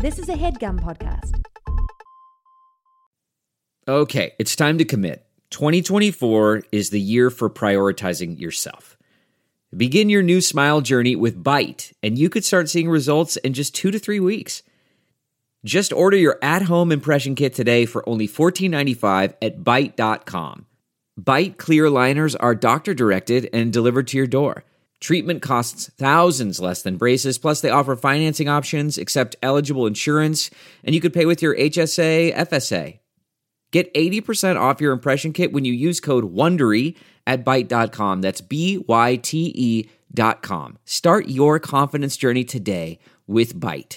This is a HeadGum podcast. Okay, it's time to commit. 2024 is the year for prioritizing yourself. Begin your new smile journey with Byte, and you could start seeing results in just 2 to 3 weeks. Just order your at-home impression kit today for only $14.95 at Byte.com. Byte clear liners are doctor-directed and delivered to your door. Treatment costs thousands less than braces, plus they offer financing options, accept eligible insurance, and you could pay with your HSA, FSA. Get 80% off your impression kit when you use code WONDERY at Byte.com. That's BYTE.com. Start your confidence journey today with Byte.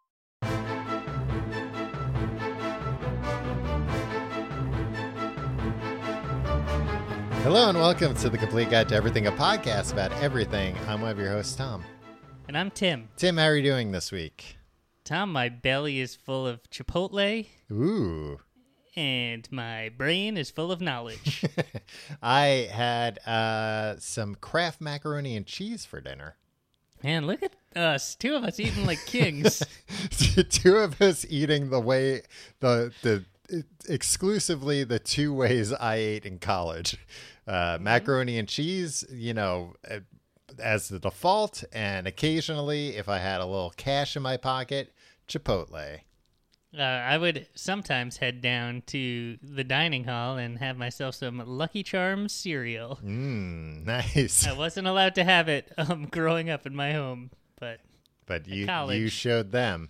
Hello and welcome to The Complete Guide to Everything, a podcast about everything. I'm one of your hosts, Tom. And I'm Tim. Tim, how are you doing this week? Tom, my belly is full of Chipotle. Ooh. And my brain is full of knowledge. I had some Kraft macaroni and cheese for dinner. Man, look at us. Two of us eating like kings. Two of us eating the way, exclusively the two ways I ate in college. Macaroni and cheese, as the default, and occasionally, if I had a little cash in my pocket, Chipotle. I would sometimes head down to the dining hall and have myself some Lucky Charms cereal. Nice. I wasn't allowed to have it growing up in my home, but you showed them.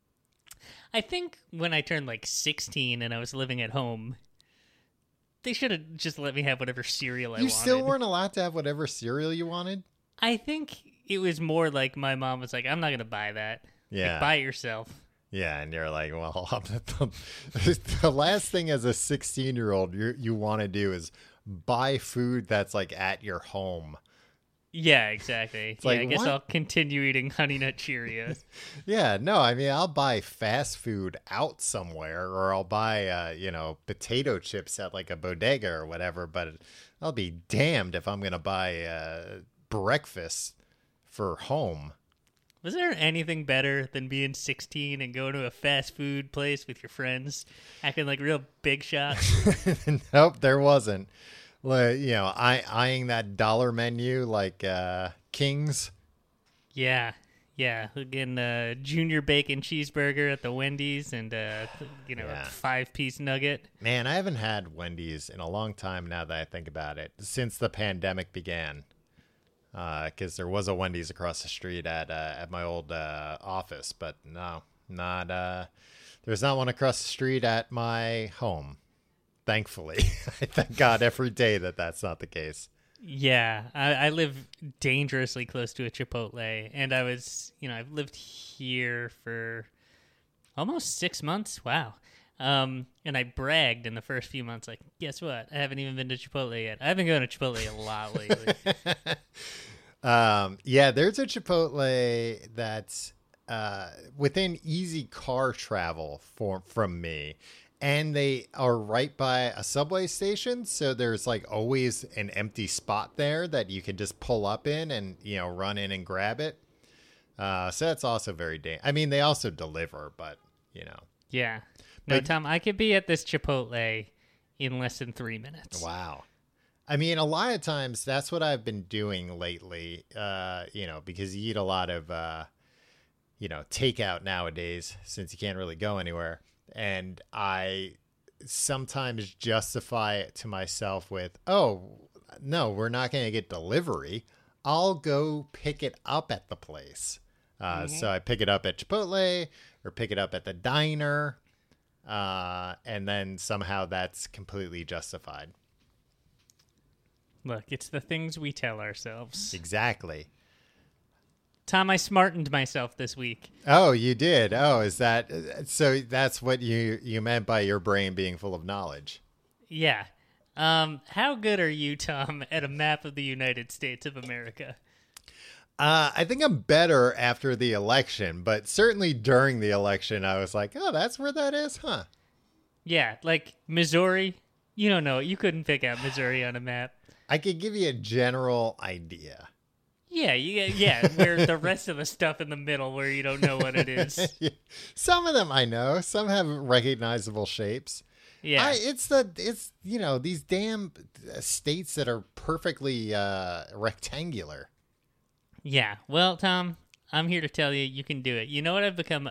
I think when I turned like 16 and I was living at home, they should have just let me have whatever cereal I wanted. You still weren't allowed to have whatever cereal you wanted? I think it was more like my mom was like, I'm not going to buy that. Yeah. Like, buy it yourself. Yeah, and you're like, well, the last thing as a 16-year-old you want to do is buy food that's like at your home. Yeah, exactly. It's like, I guess what? I'll continue eating Honey Nut Cheerios. Yeah, no, I mean, I'll buy fast food out somewhere, or I'll buy, potato chips at like a bodega or whatever, but I'll be damned if I'm going to buy breakfast for home. Was there anything better than being 16 and going to a fast food place with your friends, acting like real big shots? Nope, there wasn't. Like, eyeing that dollar menu like kings. Yeah. Again, junior bacon cheeseburger at the Wendy's and, a 5-piece nugget. Man, I haven't had Wendy's in a long time now that I think about it, since the pandemic began. Because there was a Wendy's across the street at my old office, but no, there's not one across the street at my home. Thankfully, I thank God every day that that's not the case. Yeah, I live dangerously close to a Chipotle, and I've lived here for almost 6 months. Wow. And I bragged in the first few months, like, guess what? I haven't even been to Chipotle yet. I've been going to Chipotle a lot lately. Yeah, there's a Chipotle that's within easy car travel from me. And they are right by a subway station, so there's like always an empty spot there that you can just pull up in and, run in and grab it. So that's also very I mean, they also deliver, but, Yeah. No, Tom, I could be at this Chipotle in less than 3 minutes. Wow. I mean, a lot of times that's what I've been doing lately, because you eat a lot of, takeout nowadays since you can't really go anywhere. And I sometimes justify it to myself with, oh, no, we're not going to get delivery. I'll go pick it up at the place. So I pick it up at Chipotle or pick it up at the diner. And then somehow that's completely justified. Look, it's the things we tell ourselves. Exactly. Tom, I smartened myself this week. Oh, you did? Oh, is that so? That's what you meant by your brain being full of knowledge. Yeah. How good are you, Tom, at a map of the United States of America? I think I'm better after the election, but certainly during the election, I was like, oh, that's where that is, huh? Yeah, like Missouri. You don't know. You couldn't pick out Missouri on a map. I could give you a general idea. Yeah, where the rest of the stuff in the middle where you don't know what it is. Some of them I know. Some have recognizable shapes. Yeah. It's these damn states that are perfectly rectangular. Yeah. Well, Tom, I'm here to tell you, you can do it. You know what? I've become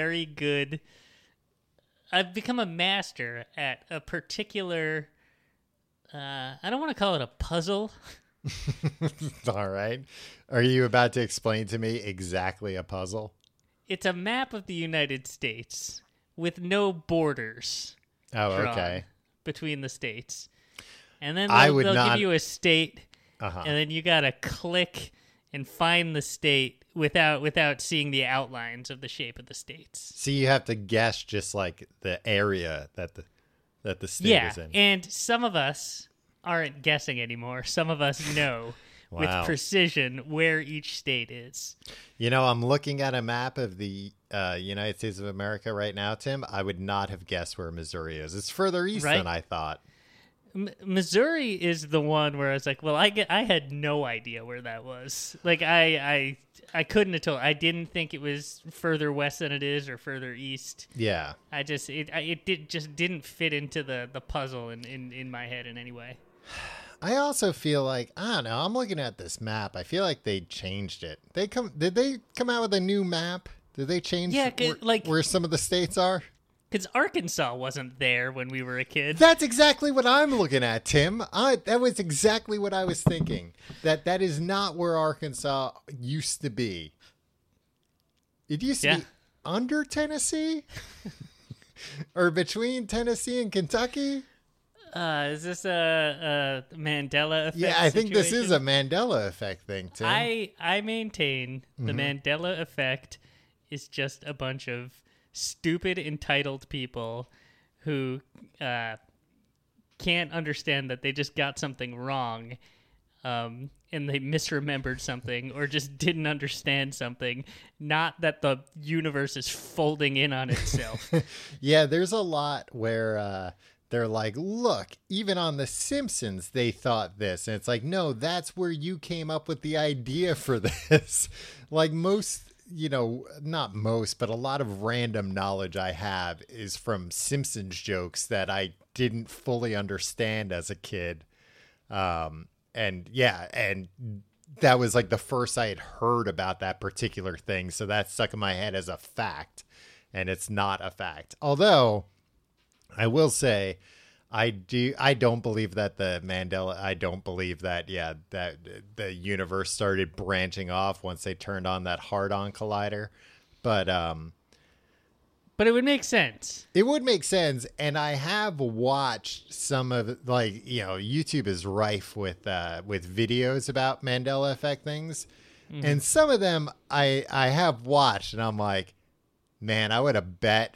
a master at a particular, I don't want to call it a puzzle. All right. Are you about to explain to me exactly a puzzle? It's a map of the United States with no borders. Oh, okay. Between the states. And then they'll give you a state, and then you got to click and find the state without seeing the outlines of the shape of the states. So you have to guess just like the area that the state is in. And some of us aren't guessing anymore. Some of us know Wow. with precision where each state is. You know, I'm looking at a map of the United States of America right now, Tim. I would not have guessed where Missouri is. It's further east than I thought. Missouri is the one where I was like, well, I had no idea where that was. Like, I couldn't have told. I didn't think it was further west than it is or further east. Yeah. It just didn't fit into the puzzle in my head in any way. I also feel like, I don't know, I'm looking at this map. I feel like they changed it. Did they come out with a new map? Did they change where some of the states are? Because Arkansas wasn't there when we were a kid. That's exactly what I'm looking at, Tim. That was exactly what I was thinking. That is not where Arkansas used to be. It used to be under Tennessee? Or between Tennessee and Kentucky? Is this a Mandela effect? Yeah, I think situation? this is a Mandela effect thing, Tim. I maintain the Mandela effect is just a bunch of stupid, entitled people who can't understand that they just got something wrong, and they misremembered something or just didn't understand something, not that the universe is folding in on itself. Yeah, there's a lot where they're like, look, even on The Simpsons, they thought this. And it's like, no, that's where you came up with the idea for this. Like most, not most, but a lot of random knowledge I have is from Simpsons jokes that I didn't fully understand as a kid. And that was like the first I had heard about that particular thing. So that stuck in my head as a fact, and it's not a fact. Although I will say, I don't believe that I don't believe that, that the universe started branching off once they turned on that Hard-On Collider. But it would make sense. It would make sense. And I have watched some of YouTube is rife with videos about Mandela effect things. Mm-hmm. And some of them I have watched, and I'm like, man, I would have bet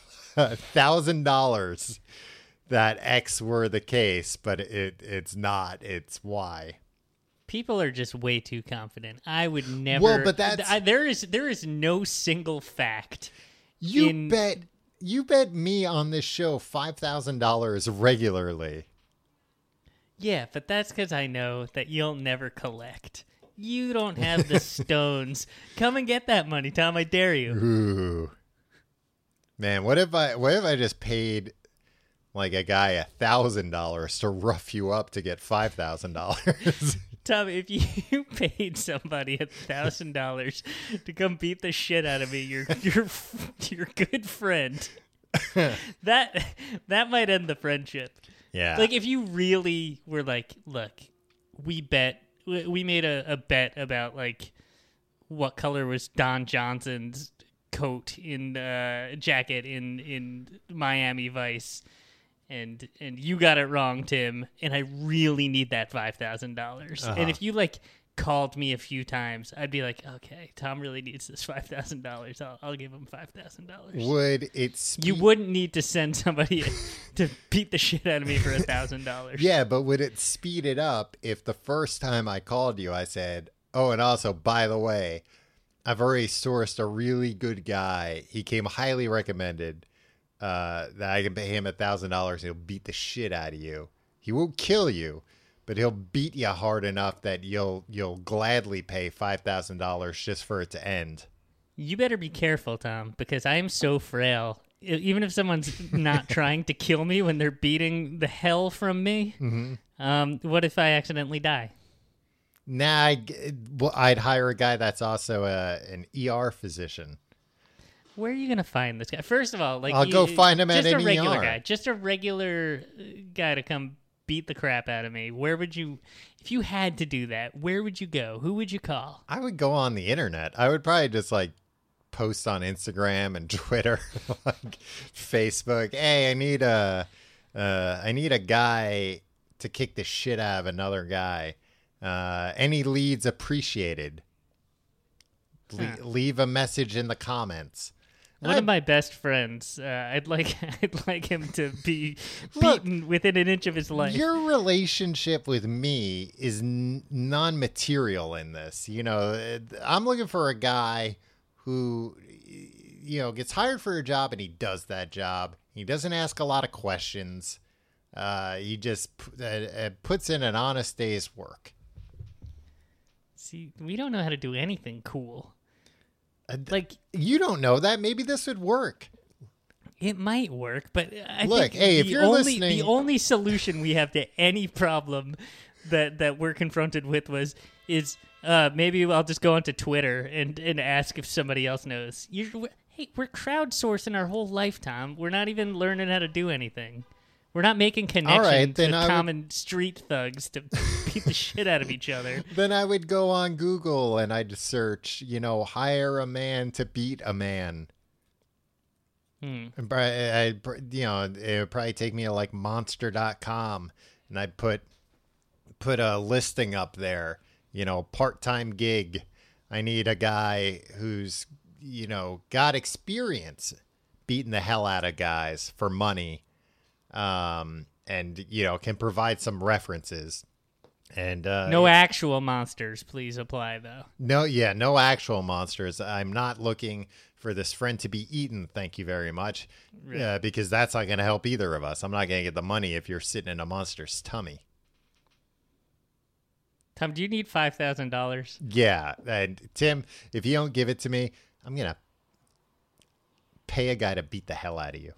$1,000 that X were the case, but it's not. It's Y. People are just way too confident. I would never. Well, but there is no single fact. You bet me on this show $5,000 regularly. Yeah, but that's because I know that you'll never collect. You don't have the stones. Come and get that money, Tom. I dare you. Ooh. Man, what if I just paid like a guy $1,000 to rough you up to get $5,000? Tom, if you paid somebody $1,000 to come beat the shit out of me, your good friend, that might end the friendship. Yeah. Like if you really were like, look, we made a bet about like what color was Don Johnson's coat in jacket in Miami Vice, and you got it wrong, Tim, and I really need that $5,000. And if you like called me a few times, I'd be like, okay, Tom really needs this $5,000. I'll give him $5,000. Would it? You wouldn't need to send somebody to beat the shit out of me for $1,000. Yeah, but would it speed it up if the first time I called you, I said, oh, and also, by the way, I've already sourced a really good guy. He came highly recommended. That I can pay him $1,000. He'll beat the shit out of you. He won't kill you, but he'll beat you hard enough that you'll gladly pay $5,000 just for it to end. You better be careful, Tom, because I am so frail. Even if someone's not trying to kill me when they're beating the hell from me, what if I accidentally die? Nah, I'd hire a guy that's also an ER physician. Where are you gonna find this guy? First of all, I'll go find him at just an a regular ER. guy, just a regular guy to come beat the crap out of me. Where would you, if you had to do that? Where would you go? Who would you call? I would go on the internet. I would probably just like post on Instagram and Twitter, like Facebook. Hey, I need a guy to kick the shit out of another guy. Any leads appreciated. Leave a message in the comments. One of my best friends, I'd like him to be beaten within an inch of his life. Your relationship with me is non-material in this. You know, I'm looking for a guy who, you know, gets hired for a job and he does that job. He doesn't ask a lot of questions. He just puts in an honest day's work. See, we don't know how to do anything cool. Like, you don't know that. Maybe this would work. it might work, but I Look, think hey, if you're listening, the only solution we have to any problem that we're confronted with is maybe I'll just go onto Twitter and ask if somebody else knows. Hey, we're crowdsourcing our whole life, Tom. We're not even learning how to do anything. We're not making connections with common street thugs to beat the shit out of each other. Then I would go on Google and I'd search, hire a man to beat a man. It would probably take me to like monster.com and I'd put a listing up there, part-time gig. I need a guy who's, got experience beating the hell out of guys for money. And can provide some references, and no actual monsters, please apply though. No actual monsters. I'm not looking for this friend to be eaten, thank you very much. Really? Because that's not going to help either of us. I'm not going to get the money if you're sitting in a monster's tummy. Tom, do you need $5,000? Yeah, and Tim, if you don't give it to me, I'm going to pay a guy to beat the hell out of you.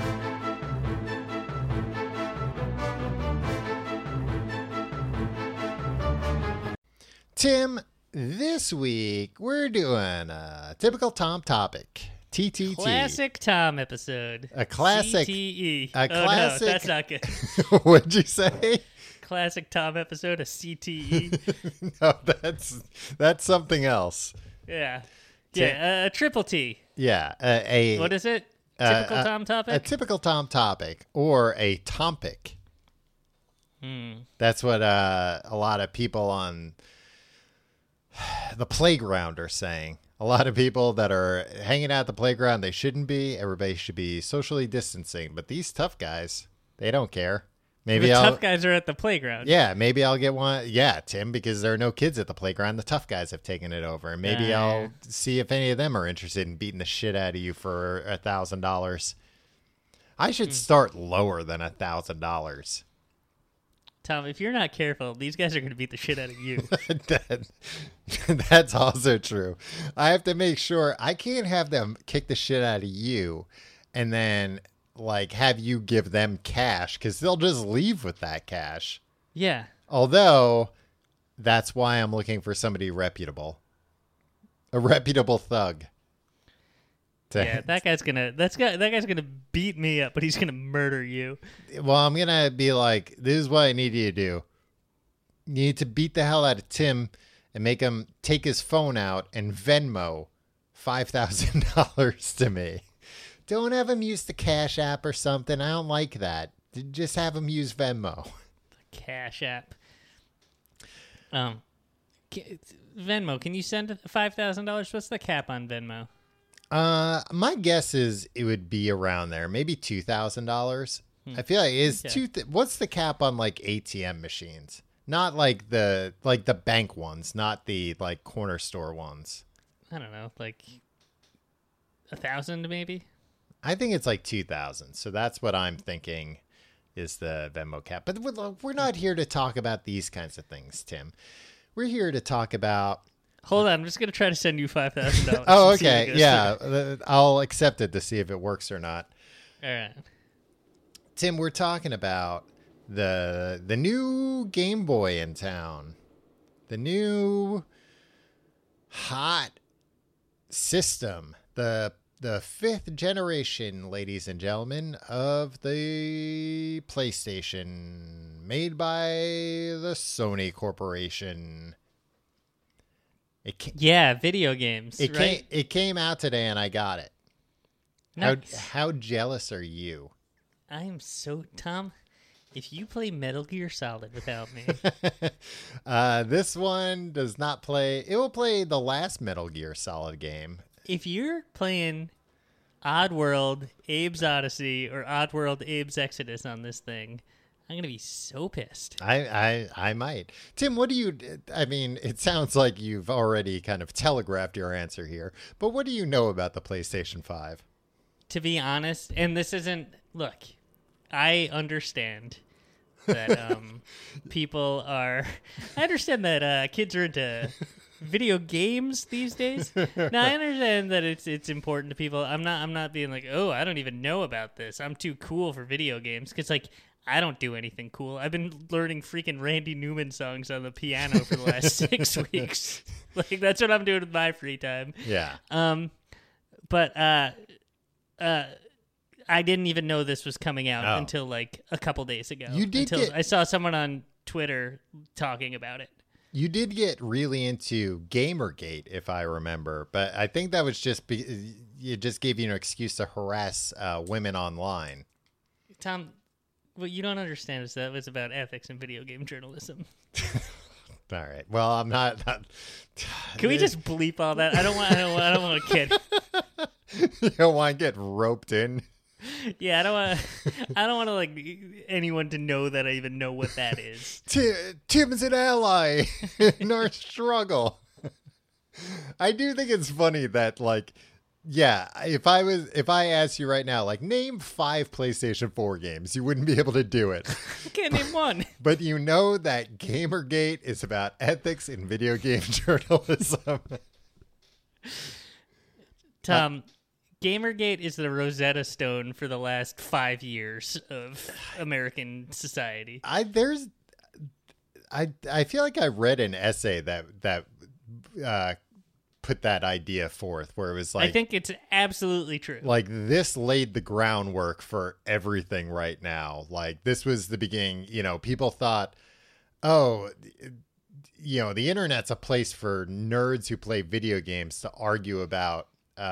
Tim, this week we're doing a typical Tom topic. TTT. Classic Tom episode. A classic. CTE. Classic. No, that's not good. What'd you say? Classic Tom episode, a CTE. No, that's something else. Yeah. Yeah, a triple T. Yeah. What is it? Typical Tom topic? A typical Tom topic or a Tompic. That's what a lot of people on the playground are saying. A lot of people that are hanging out at the playground, they shouldn't be. Everybody should be socially distancing. But these tough guys, they don't care. Maybe the tough guys are at the playground. Yeah, maybe I'll get one. Yeah, Tim, because there are no kids at the playground. The tough guys have taken it over. And maybe I'll see if any of them are interested in beating the shit out of you for $1,000. I should start lower than $1,000. Tom, if you're not careful, these guys are going to beat the shit out of you. That's also true. I have to make sure I can't have them kick the shit out of you and then have you give them cash because they'll just leave with that cash. Yeah. Although that's why I'm looking for somebody reputable, a reputable thug. That guy's gonna beat me up, but he's gonna murder you. Well, I'm gonna be like, this is what I need you to do. You need to beat the hell out of Tim and make him take his phone out and Venmo $5,000 to me. Don't have him use the Cash App or something. I don't like that. Just have him use Venmo. The Cash App. Venmo. Can you send $5,000? What's the cap on Venmo? My guess is it would be around there, maybe $2,000. I feel like what's the cap on ATM machines? Not the bank ones, not the corner store ones. I don't know, 1,000 maybe. I think it's 2,000. So that's what I'm thinking. is the Venmo cap. But we're not here to talk about these kinds of things, Tim. We're here to talk about... Hold on, I'm just gonna try to send you $5,000. Oh, okay, yeah. I'll accept it to see if it works or not. All right. Tim, we're talking about the new Game Boy in town. The new hot system. The 5th generation, ladies and gentlemen, of the PlayStation, made by the Sony Corporation. Video games. It came out today, and I got it. Nice. How jealous are you? I am so Tom. If you play Metal Gear Solid without me, this one does not play. It will play the last Metal Gear Solid game. if you're playing Oddworld, Abe's Odyssey, or Oddworld, Abe's Exodus on this thing, I'm gonna be so pissed. I might. Tim, what do you... I mean, it sounds like you've already kind of telegraphed your answer here, but what do you know about the PlayStation 5? To be honest, and this isn't... Look, I understand that people are... I understand that kids are into video games these days. Now, I understand that it's important to people. I'm not being like, oh, I don't even know about this. I'm too cool for video games. Because, like, I don't do anything cool. I've been learning freaking Randy Newman songs on the piano for the last 6 weeks. Like, that's what I'm doing with my free time. Yeah. But I didn't even know this was coming out until like a couple days ago. I saw someone on Twitter talking about it. You did get really into Gamergate, if I remember, but I think that was just it just gave you an excuse to harass women online. Tom, what you don't understand is that was about ethics in video game journalism. All right. Well, I'm not. Can we just bleep all that? I don't want to get. You don't want to get roped in. Yeah, I don't want to like anyone to know that I even know what that is. Tim's an ally in our struggle. I do think it's funny that like, yeah, if I asked you right now, like name 5 PlayStation 4 games, you wouldn't be able to do it. I can't name one. But you know that Gamergate is about ethics in video game journalism. Tom, Gamergate is the Rosetta Stone for the last 5 years of American society. I feel like I read an essay that put that idea forth, where it was like, I think it's absolutely true. Like this laid the groundwork for everything right now. Like this was the beginning. You know, people thought, oh, you know, the internet's a place for nerds who play video games to argue about,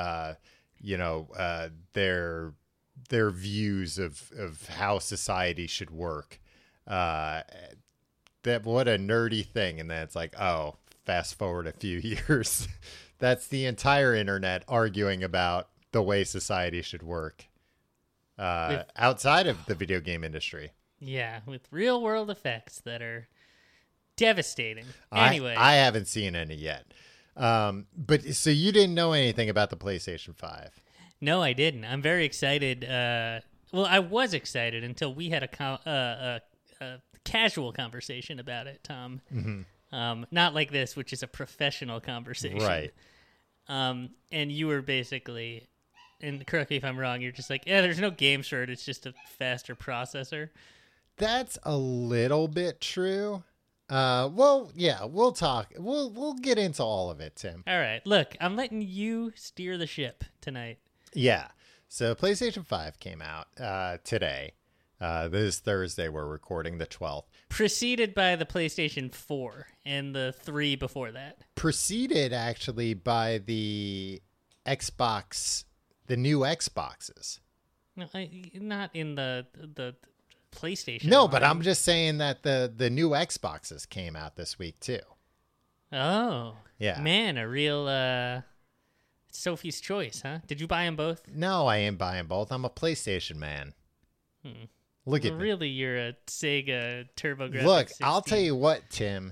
their views of how society should work. That what a nerdy thing. And then it's like, oh, fast forward a few years. That's the entire internet arguing about the way society should work outside of the video game industry. Yeah, with real world effects that are devastating. Anyway, I haven't seen any yet. But so you didn't know anything about the PlayStation 5? No, I didn't. I'm very excited. Well, I was excited until we had a casual conversation about it, Tom. Mm-hmm. Not like this, which is a professional conversation. Right. And you were basically, and correct me if I'm wrong, you're just like, yeah, there's no games for it. It's just a faster processor. That's a little bit true. Well, yeah, we'll talk. We'll get into all of it, Tim. All right. Look, I'm letting you steer the ship tonight. Yeah. So PlayStation 5 came out today. This Thursday, we're recording the 12th. Preceded by the PlayStation 4 and the 3 before that. Preceded, actually, by the Xbox, the new Xboxes. No, not in the PlayStation. No, but I'm just saying that the new Xboxes came out this week, too. Oh. Yeah. Man, a real Sophie's choice, huh? Did you buy them both? No, I ain't buying both. I'm a PlayStation man. Look at me. Really, you're a Sega TurboGrafx. Look, 16. I'll tell you what, Tim.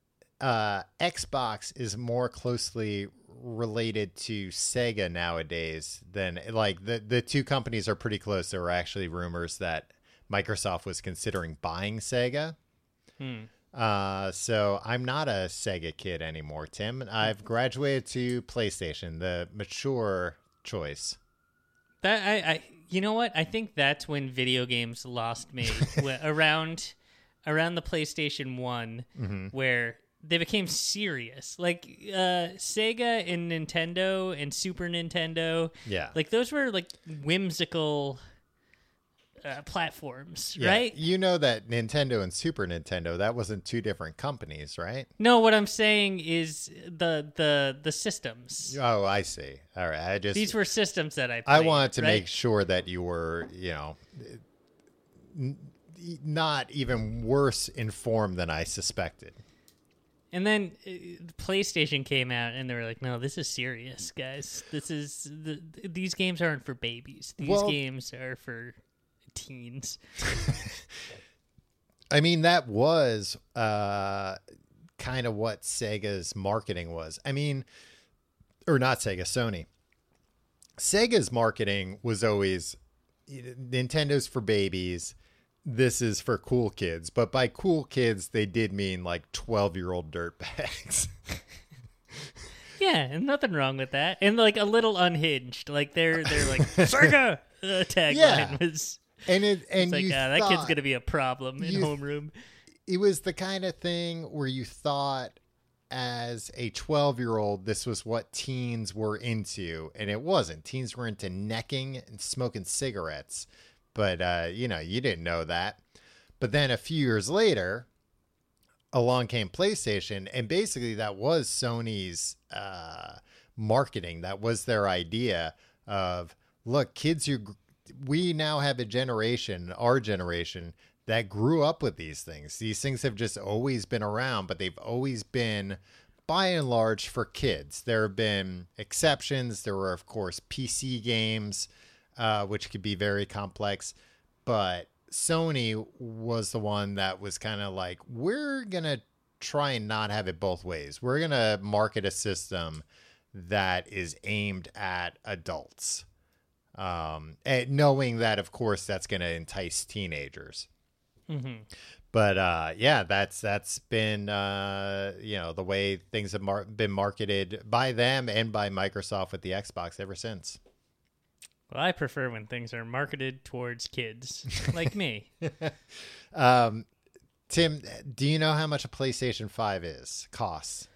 Xbox is more closely related to Sega nowadays than like the two companies are pretty close. There were actually rumors that Microsoft was considering buying Sega. So I'm not a Sega kid anymore, Tim. I've graduated to PlayStation, the mature choice. That I you know what? I think that's when video games lost me around the PlayStation 1, where they became serious. Like Sega and Nintendo and Super Nintendo. Yeah. Like those were like whimsical platforms, Yeah. right? You know that Nintendo and Super Nintendo, that wasn't two different companies, right? No, what I'm saying is the systems. Oh, I see. All right. These were systems that I played, I wanted to right? make sure that you were, not even worse informed than I suspected. And then PlayStation came out, and they were like, "No, this is serious, guys. These games aren't for babies. These games are for teens." I mean, that was kind of what Sega's marketing was. I mean, or not Sega, Sony. Sega's marketing was always Nintendo's for babies. This is for cool kids. But by cool kids, they did mean like 12-year-old dirtbags. Yeah, and nothing wrong with that. And like a little unhinged. Like they're like Sega tagline was. And It's like, that kid's gonna be a problem in homeroom. It was the kind of thing where you thought, as a 12-year-old, this was what teens were into, and it wasn't. Teens were into necking and smoking cigarettes, but you didn't know that. But then a few years later, along came PlayStation, and basically that was Sony's marketing. That was their idea of, look, kids, we now have a generation, our generation, that grew up with these things. These things have just always been around, but they've always been, by and large, for kids. There have been exceptions. There were, of course, PC games, which could be very complex. But Sony was the one that was kind of like, we're going to try and not have it both ways. We're going to market a system that is aimed at adults. And knowing that, of course, that's going to entice teenagers. Mm-hmm. But that's been the way things have been marketed by them and by Microsoft with the Xbox ever since. Well, I prefer when things are marketed towards kids like me. Tim, do you know how much a PlayStation 5 costs?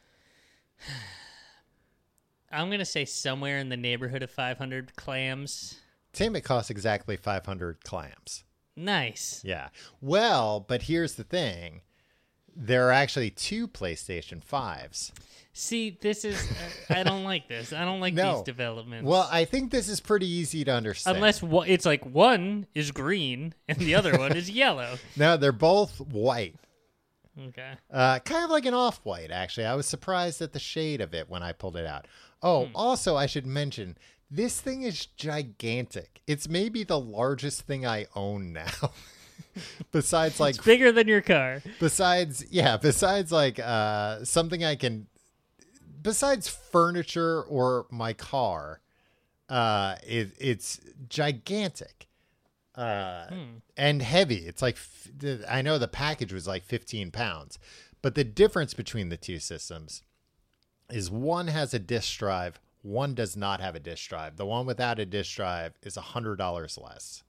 I'm going to say somewhere in the neighborhood of 500 clams. Tim, it costs exactly 500 clams. Nice. Yeah. Well, but here's the thing. There are actually 2 PlayStation 5s. See, this is... I don't like this. I don't like these developments. Well, I think this is pretty easy to understand. Unless it's like one is green and the other one is yellow. No, they're both white. Okay. Kind of like an off-white, actually. I was surprised at the shade of it when I pulled it out. Oh, also, I should mention, this thing is gigantic. It's maybe the largest thing I own now. Besides, like... It's bigger than your car. Besides like something I can... Besides furniture or my car, it's gigantic. And heavy. It's like, I know the package was like 15 pounds, but the difference between the two systems is one has a disk drive, one does not have a disk drive. The one without a disk drive is $100 less.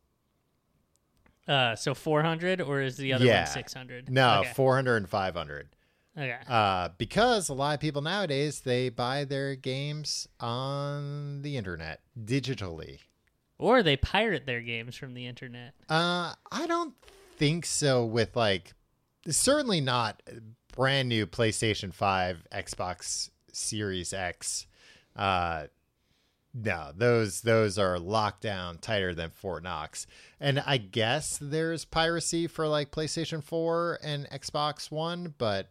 So 400, or is the other one 600? No, okay. 400 and 500. Okay. Because a lot of people nowadays, they buy their games on the internet digitally. Or they pirate their games from the internet. I don't think so with certainly not brand new PlayStation 5, Xbox Series X. No, those are locked down tighter than Fort Knox. And I guess there's piracy for PlayStation 4 and Xbox One, but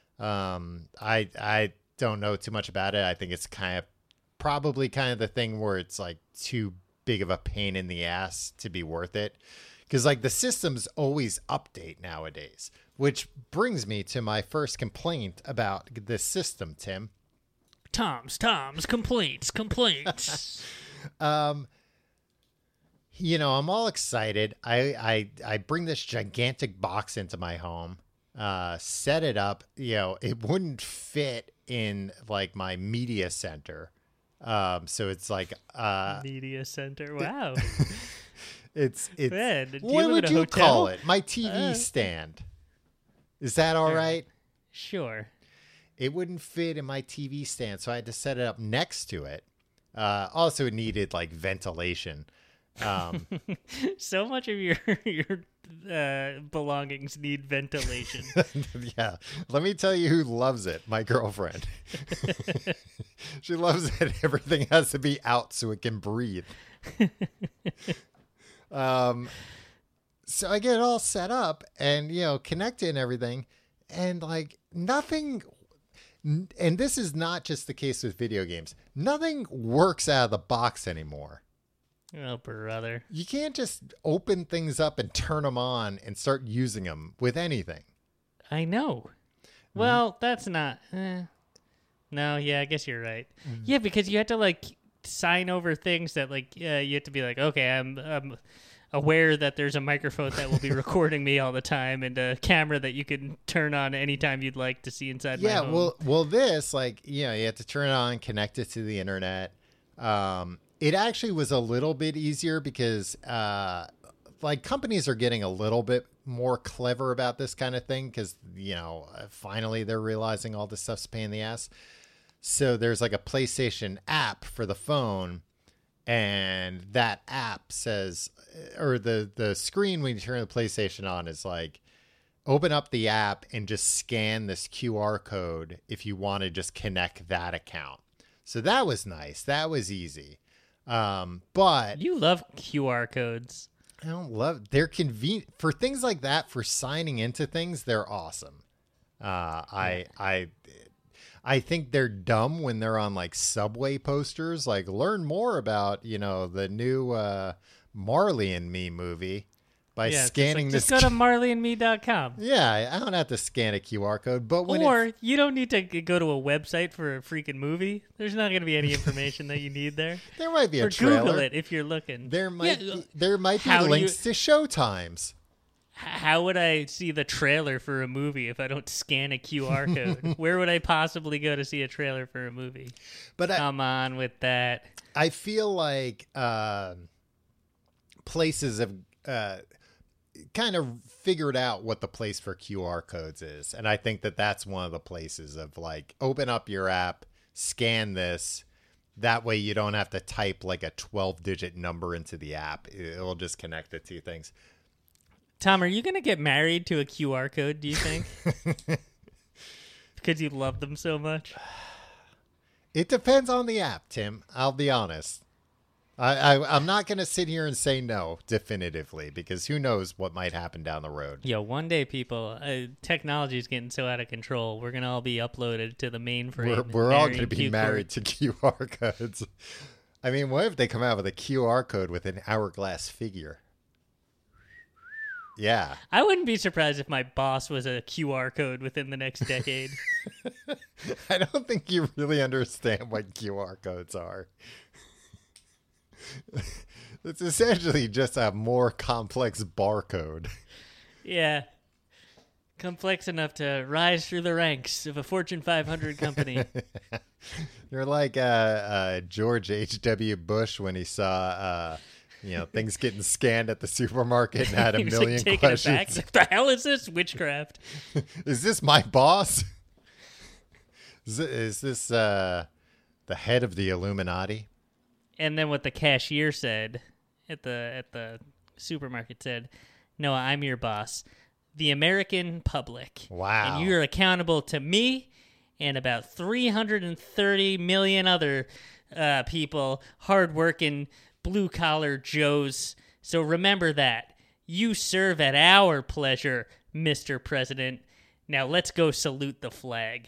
I don't know too much about it. I think it's probably the thing where it's too big of a pain in the ass to be worth it, because the systems always update nowadays, which brings me to my first complaint about this system, Tim. Tom's complaints. I'm all excited. I bring this gigantic box into my home, set it up. It wouldn't fit in like my media center. So it's like Media center. Wow. it's Man, do you what live would in a you hotel? call it? My TV stand. Is that all right? Sure. It wouldn't fit in my TV stand, so I had to set it up next to it. Also, it needed like ventilation. So much of your belongings need ventilation. Yeah, let me tell you who loves it. My girlfriend. She loves that everything has to be out so it can breathe. So I get it all set up and connected and everything, and like nothing. And this is not just the case with video games. Nothing works out of the box anymore. Oh, brother. You can't just open things up and turn them on and start using them with anything. I know. Well, that's not. No, yeah, I guess you're right. Yeah, because you have to like sign over things that like you have to be like, okay, I'm aware that there's a microphone that will be recording me all the time and a camera that you can turn on anytime you'd like to see inside my home. well, this like you have to turn it on, connect it to the internet. It actually was a little bit easier because like companies are getting a little bit more clever about this kind of thing because finally they're realizing all this stuff's a pain in the ass. So there's like a PlayStation app for the phone, and that app says, or the screen when you turn the PlayStation on is like, open up the app and just scan this QR code if you want to just connect that account. So that was nice. That was easy. But You love QR codes. I don't love, they're convenient for things like that. For signing into things, they're awesome. I think they're dumb when they're on like subway posters, like learn more about, the new Marley and Me movie by scanning just this. go to marleyandme.com. Yeah, I don't have to scan a QR code, but when Or you don't need to go to a website for a freaking movie. There's not going to be any information that you need there. there might be a Or trailer. Google it if you're looking. There might be How do links to showtimes. How would I see the trailer for a movie if I don't scan a QR code? Where would I possibly go to see a trailer for a movie? But Come on with that. I feel like places have kind of figured out what the place for QR codes is. And I think that that's one of the places of like, open up your app, scan this. That way you don't have to type like a 12-digit number into the app. It'll just connect the two things. Tom, are you going to get married to a QR code, do you think? Because you love them so much? It depends on the app, Tim. I'll be honest. I'm not going to sit here and say no definitively because who knows what might happen down the road. Yo, one day, people, technology is getting so out of control. We're going to all be uploaded to the mainframe. We're all going to be married to QR codes. I mean, what if they come out with a QR code with an hourglass figure? Yeah. I wouldn't be surprised if my boss was a QR code within the next decade. I don't think you really understand what QR codes are. It's essentially just a more complex barcode. Yeah. Complex enough to rise through the ranks of a Fortune 500 company. You're like George H.W. Bush when he saw things getting scanned at the supermarket and had a He was million like taking it back. questions. He's like, the hell is this witchcraft? Is this my boss? Is this the head of the Illuminati? And then what the cashier said at the supermarket said, "No, I'm your boss, the American public. Wow. And you're accountable to me and about 330 million other people, hardworking blue-collar Joes. So remember that. You serve at our pleasure, Mr. President. Now let's go salute the flag."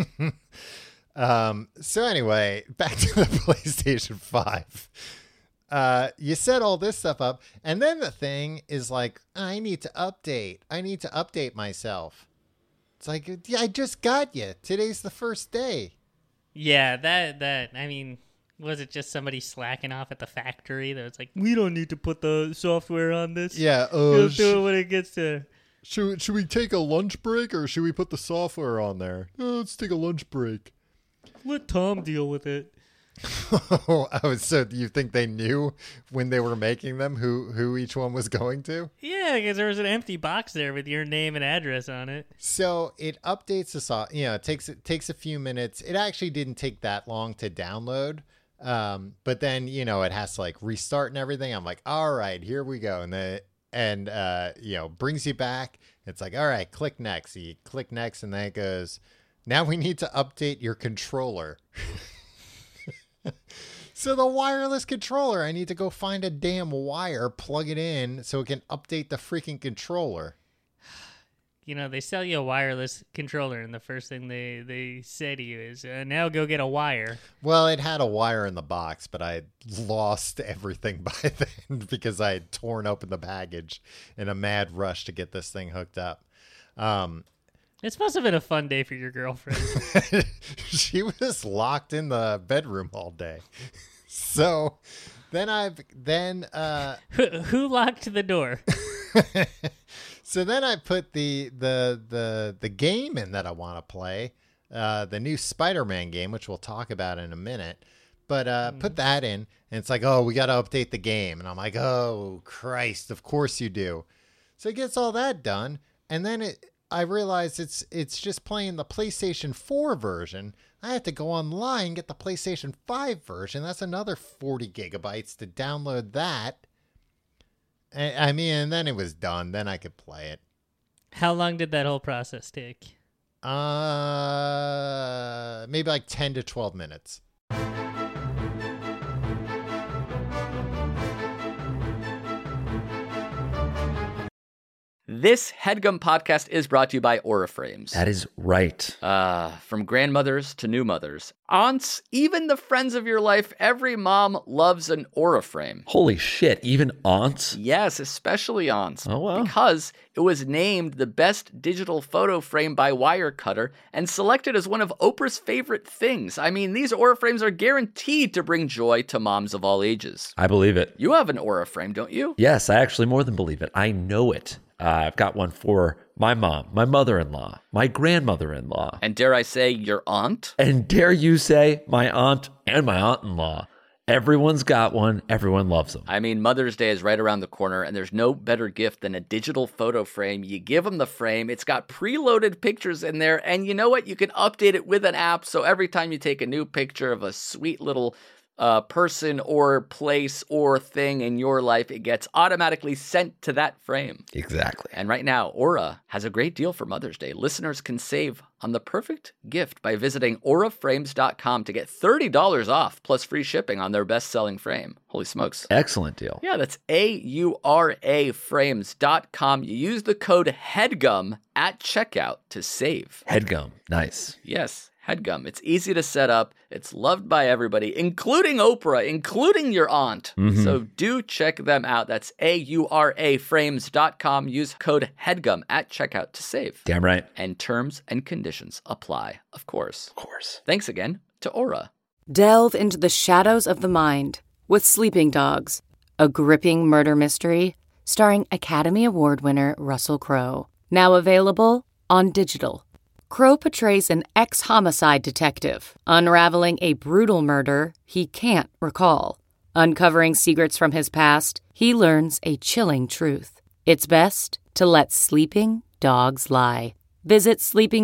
So anyway, back to the PlayStation 5. You set all this stuff up, and then the thing is like, I need to update myself. It's like, yeah, I just got you. Today's the first day. Yeah, that I mean, Was it just somebody slacking off at the factory that was like, we don't need to put the software on this. Yeah. We'll do it when it gets to... Should we take a lunch break or should we put the software on there? Let's take a lunch break. Let Tom deal with it. So you think they knew when they were making them who each one was going to? Yeah, because there was an empty box there with your name and address on it. So it updates the software. It takes a few minutes. It actually didn't take that long to download. But then, it has to like restart and everything. I'm like, all right, here we go. And brings you back. It's like, all right, click next. You click next and then it goes, now we need to update your controller. So the wireless controller, I need to go find a damn wire, plug it in so it can update the freaking controller. They sell you a wireless controller, and the first thing they say to you is, now go get a wire. Well, it had a wire in the box, but I lost everything by then because I had torn open the package in a mad rush to get this thing hooked up. This must have been a fun day for your girlfriend. She was locked in the bedroom all day. So then Who locked the door? So then I put the game in that I want to play, the new Spider-Man game, which we'll talk about in a minute. But put that in, and it's like, oh, we got to update the game. And I'm like, oh, Christ, of course you do. So it gets all that done, and then I realized it's just playing the PlayStation 4 version. I have to go online and get the PlayStation 5 version. That's another 40 gigabytes to download that. And then it was done. Then I could play it. How long did that whole process take? Maybe like 10 to 12 minutes. This HeadGum podcast is brought to you by Aura Frames. That is right. From grandmothers to new mothers, aunts, even the friends of your life, every mom loves an Aura frame. Holy shit, even aunts? Yes, especially aunts. Oh, wow. Because it was named the best digital photo frame by Wirecutter and selected as one of Oprah's favorite things. I mean, these Aura frames are guaranteed to bring joy to moms of all ages. I believe it. You have an Aura frame, don't you? Yes, I actually more than believe it. I know it. I've got one for my mom, my mother-in-law, my grandmother-in-law. And dare I say, your aunt? And dare you say, my aunt and my aunt-in-law. Everyone's got one. Everyone loves them. I mean, Mother's Day is right around the corner, and there's no better gift than a digital photo frame. You give them the frame. It's got preloaded pictures in there, and you know what? You can update it with an app, so every time you take a new picture of a sweet little person or place or thing in your life, it gets automatically sent to that frame. Exactly. And right now, Aura has a great deal for Mother's Day. Listeners can save on the perfect gift by visiting auraframes.com to get $30 off plus free shipping on their best-selling frame. Holy smokes. Excellent deal. Yeah, that's auraframes.com. You use the code HEADGUM at checkout to save. HeadGum. Nice. Yes. HeadGum. It's easy to set up. It's loved by everybody, including Oprah, including your aunt. Mm-hmm. So do check them out. That's auraframes.com. Use code HEADGUM at checkout to save. Damn right. And terms and conditions apply, of course. Of course. Thanks again to Aura. Delve into the shadows of the mind with Sleeping Dogs, a gripping murder mystery starring Academy Award winner Russell Crowe. Now available on digital. Crowe portrays an ex-homicide detective unraveling a brutal murder he can't recall. Uncovering secrets from his past, he learns a chilling truth. It's best to let sleeping dogs lie. Visit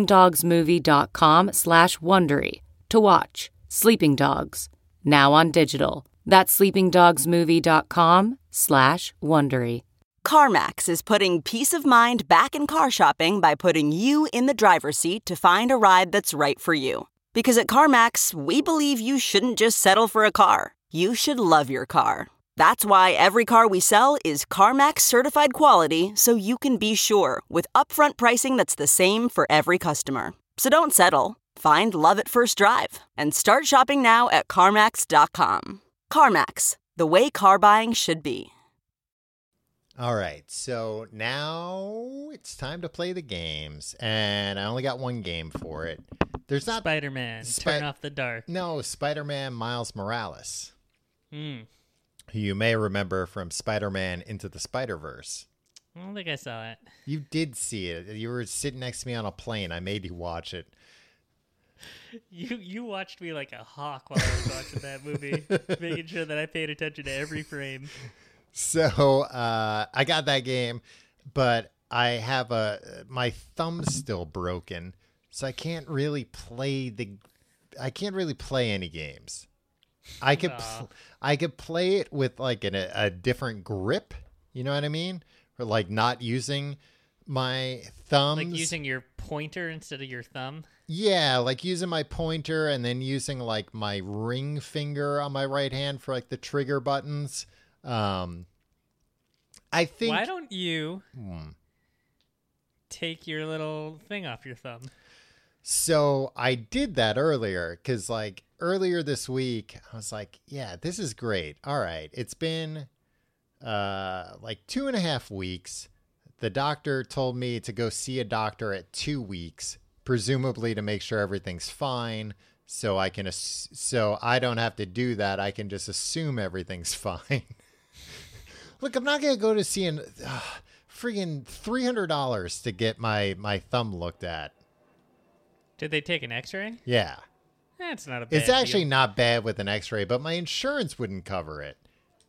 sleepingdogsmovie.com/Wondery to watch Sleeping Dogs, now on digital. That's sleepingdogsmovie.com/Wondery. CarMax is putting peace of mind back in car shopping by putting you in the driver's seat to find a ride that's right for you. Because at CarMax, we believe you shouldn't just settle for a car. You should love your car. That's why every car we sell is CarMax certified quality, so you can be sure with upfront pricing that's the same for every customer. So don't settle. Find love at first drive and start shopping now at CarMax.com. CarMax, the way car buying should be. All right, so now it's time to play the games, and I only got one game for it. There's not Spider-Man, Turn Off the Dark. No, Spider-Man Miles Morales, Hmm. who you may remember from Spider-Man Into the Spider-Verse. I don't think I saw it. You did see it. You were sitting next to me on a plane. I made you watch it. You watched me like a hawk while I was watching that movie, making sure that I paid attention to every frame. So I got that game, but I have my thumb's still broken, so I can't really play any games. I could play it with like a different grip. You know what I mean? Or like not using my thumbs. Like using your pointer instead of your thumb. Yeah, like using my pointer and then using like my ring finger on my right hand for like the trigger buttons. I think. Why don't you take your little thing off your thumb? So I did that earlier because like earlier this week, I was like, yeah, this is great. All right. It's been like 2.5 weeks. The doctor told me to go see a doctor at 2 weeks, presumably to make sure everything's fine. So I don't have to do that. I can just assume everything's fine. Look, I'm not going to go to see friggin' $300 to get my thumb looked at. Did they take an x-ray? Yeah. That's not a bad It's actually deal. not bad with an x-ray, but my insurance wouldn't cover it.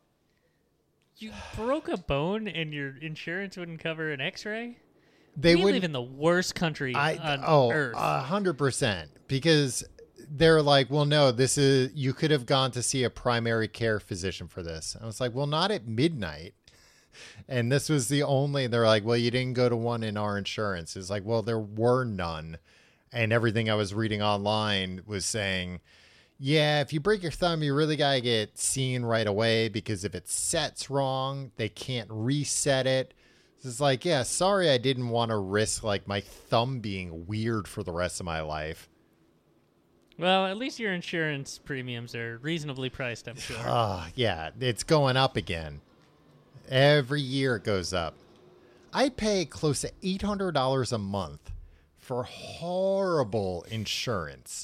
You broke a bone and your insurance wouldn't cover an x-ray? They We would live in the worst country on earth. 100%. Because they're like, well, no, you could have gone to see a primary care physician for this. I was like, well, not at midnight. And this was they're like, well, you didn't go to one in our insurance. It's like, well, there were none. And everything I was reading online was saying, yeah, if you break your thumb, you really got to get seen right away because if it sets wrong, they can't reset it. It's like, yeah, sorry, I didn't want to risk like my thumb being weird for the rest of my life. Well, at least your insurance premiums are reasonably priced, I'm sure. Yeah, it's going up again. Every year it goes up. I pay close to $800 a month for horrible insurance.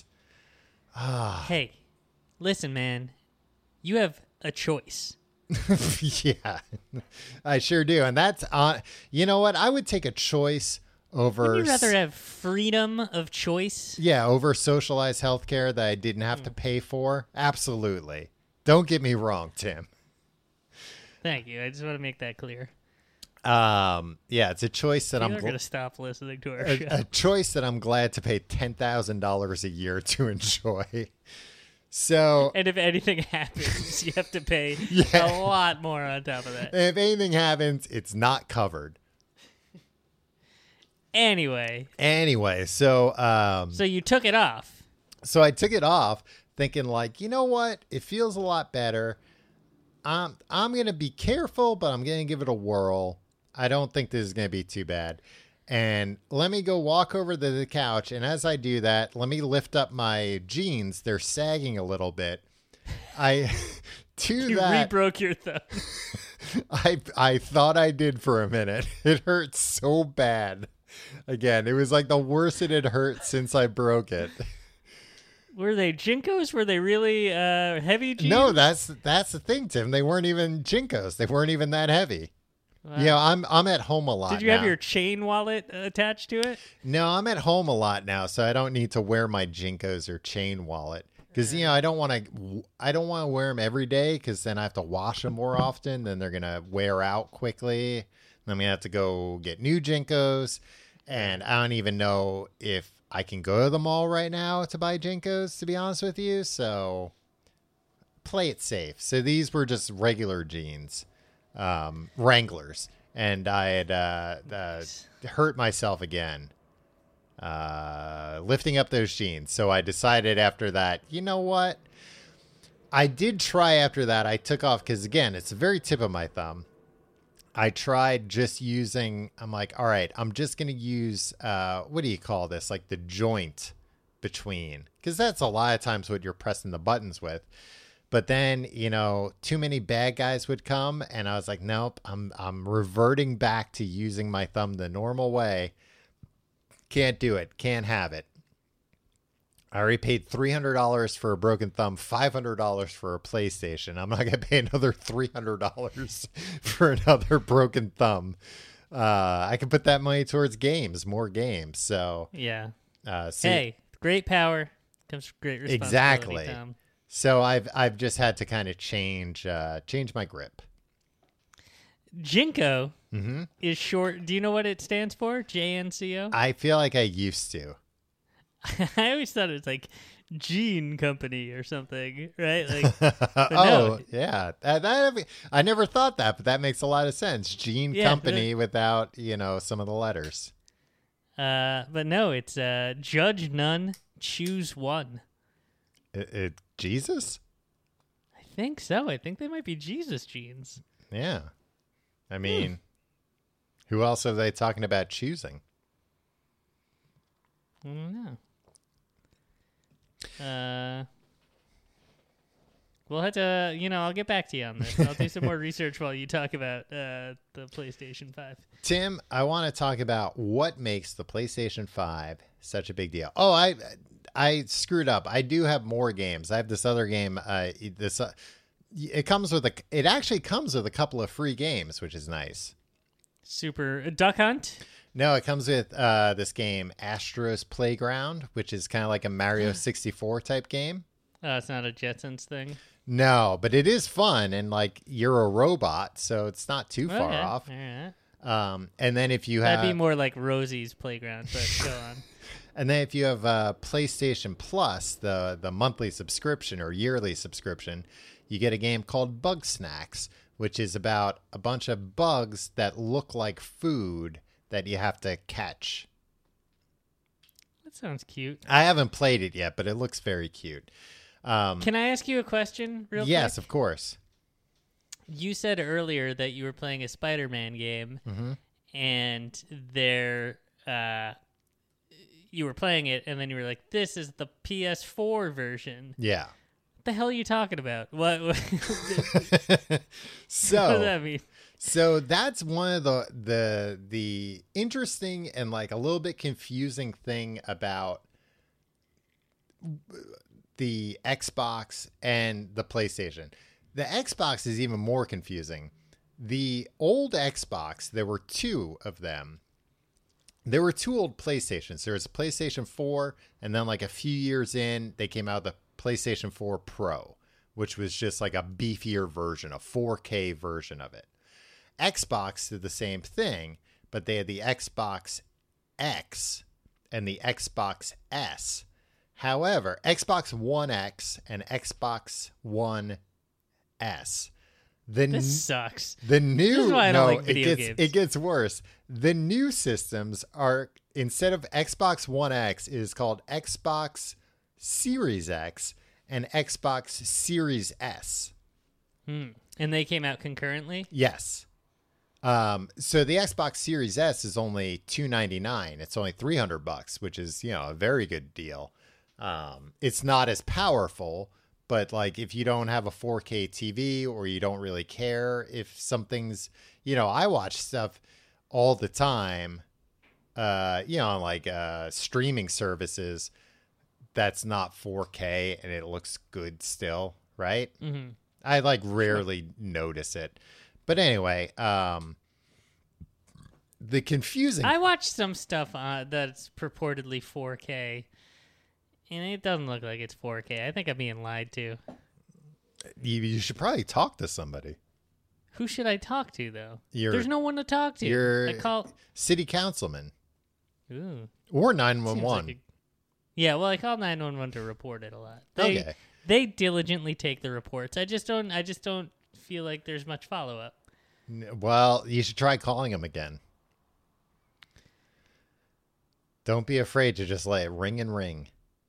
Hey, listen, man. You have a choice. Yeah, I sure do. And that's, you know what? I would take a choice over. Would you rather have freedom of choice? Yeah, over socialized healthcare that I didn't have to pay for? Absolutely. Don't get me wrong, Tim. Thank you. I just want to make that clear. Yeah, it's a choice that People are going to stop listening to our show. a choice that I'm glad to pay $10,000 a year to enjoy. So, And if anything happens, you have to pay a lot more on top of that. if anything happens, it's not covered. Anyway, so so you took it off. So I took it off thinking like, you know what? It feels a lot better. I'm going to be careful, but I'm going to give it a whirl. I don't think this is going to be too bad. And let me go walk over to the couch. And as I do that, let me lift up my jeans. They're sagging a little bit. You Rebroke your thumb. I thought I did for a minute. It hurt so bad. Again, it was like the worst it had hurt since I broke it. Were they Jinkos? Were they really heavy jeans? No, that's the thing, Tim. They weren't even Jinkos. They weren't even that heavy. Wow. Yeah, I'm at home a lot. Did you have now. your chain wallet attached to it? No, I'm at home a lot now, so I don't need to wear my Jinkos or chain wallet because I don't want to wear them every day because then I have to wash them more often. Then they're gonna wear out quickly. Then I'm gonna have to go get new Jinkos, and I don't even know if I can go to the mall right now to buy Jinkos. To be honest with you, so play it safe. So these were just regular jeans. Wranglers, and I had hurt myself again lifting up those jeans. So I decided after that, you know what? I did try after that. I took off because, again, it's the very tip of my thumb. I tried just using, I'm like, all right, I'm just going to use, what do you call this? Like the joint between, because that's a lot of times what you're pressing the buttons with. But then, too many bad guys would come, and I was like, nope, I'm reverting back to using my thumb the normal way. Can't do it. Can't have it. I already paid $300 for a broken thumb, $500 for a PlayStation. I'm not going to pay another $300 for another broken thumb. I can put that money towards more games. So yeah. See, hey, great power comes from great responsibility. Exactly. Tom. So I've just had to kind of change my grip. Jinko is short. Do you know what it stands for? JNCO? I feel like I used to. I always thought it was like Gene Company or something, right? Like, oh, yeah. I never thought that, but that makes a lot of sense. Gene Company without, some of the letters. But no, it's judge none, choose one. Jesus? I think so. I think they might be Jesus genes. Yeah. I mean, who else are they talking about choosing? I don't know. We'll have to, I'll get back to you on this. I'll do some more research while you talk about the PlayStation 5. Tim, I want to talk about what makes the PlayStation 5 such a big deal. Oh, I screwed up. I do have more games. I have this other game. It actually comes with a couple of free games, which is nice. Super Duck Hunt? No, it comes with this game, Astro's Playground, which is kind of like a Mario 64 type game. Oh, it's not a Jetsons thing? No, but it is fun, and like you're a robot, so it's not too far off. All right. And then if you have... That'd be more like Rosie's Playground, but go on. And then if you have PlayStation Plus, the monthly subscription or yearly subscription, you get a game called Bug Snacks, which is about a bunch of bugs that look like food that you have to catch. That sounds cute. I haven't played it yet, but it looks very cute. Can I ask you a question real quick? Yes, of course. You said earlier that you were playing a Spider-Man game, and you were playing it, and then you were like, this is the PS4 version. Yeah. What the hell are you talking about? What So, what does that mean? So that's one of the interesting and like a little bit confusing thing about the Xbox and the PlayStation. The Xbox is even more confusing. The old Xbox, there were two of them. There were two old PlayStations. There was a PlayStation 4, and then like a few years in, they came out with the PlayStation 4 Pro, which was just like a beefier version, a 4K version of it. Xbox did the same thing, but they had the Xbox X and the Xbox S. However, Xbox One X and Xbox One S. This sucks. The new, this is why I don't like video games. It gets worse. The new systems are, instead of Xbox One X, it is called Xbox Series X and Xbox Series S. And they came out concurrently? Yes. So the Xbox Series S is only $299. It's only $300, which is, a very good deal. It's not as powerful, but like if you don't have a 4K TV or you don't really care if something's, I watch stuff all the time, on like streaming services that's not 4K and it looks good still, right? Mm-hmm. I like rarely notice it. But anyway, the confusing... I watched some stuff that's purportedly 4K, and it doesn't look like it's 4K. I think I'm being lied to. You should probably talk to somebody. Who should I talk to, though? There's no one to talk to. Your I call city councilman. Ooh. Or 911. Yeah, well, I call 911 to report it a lot. Okay. They diligently take the reports. I just don't feel like there's much follow-up. Well, you should try calling them again. Don't be afraid to just let it ring and ring.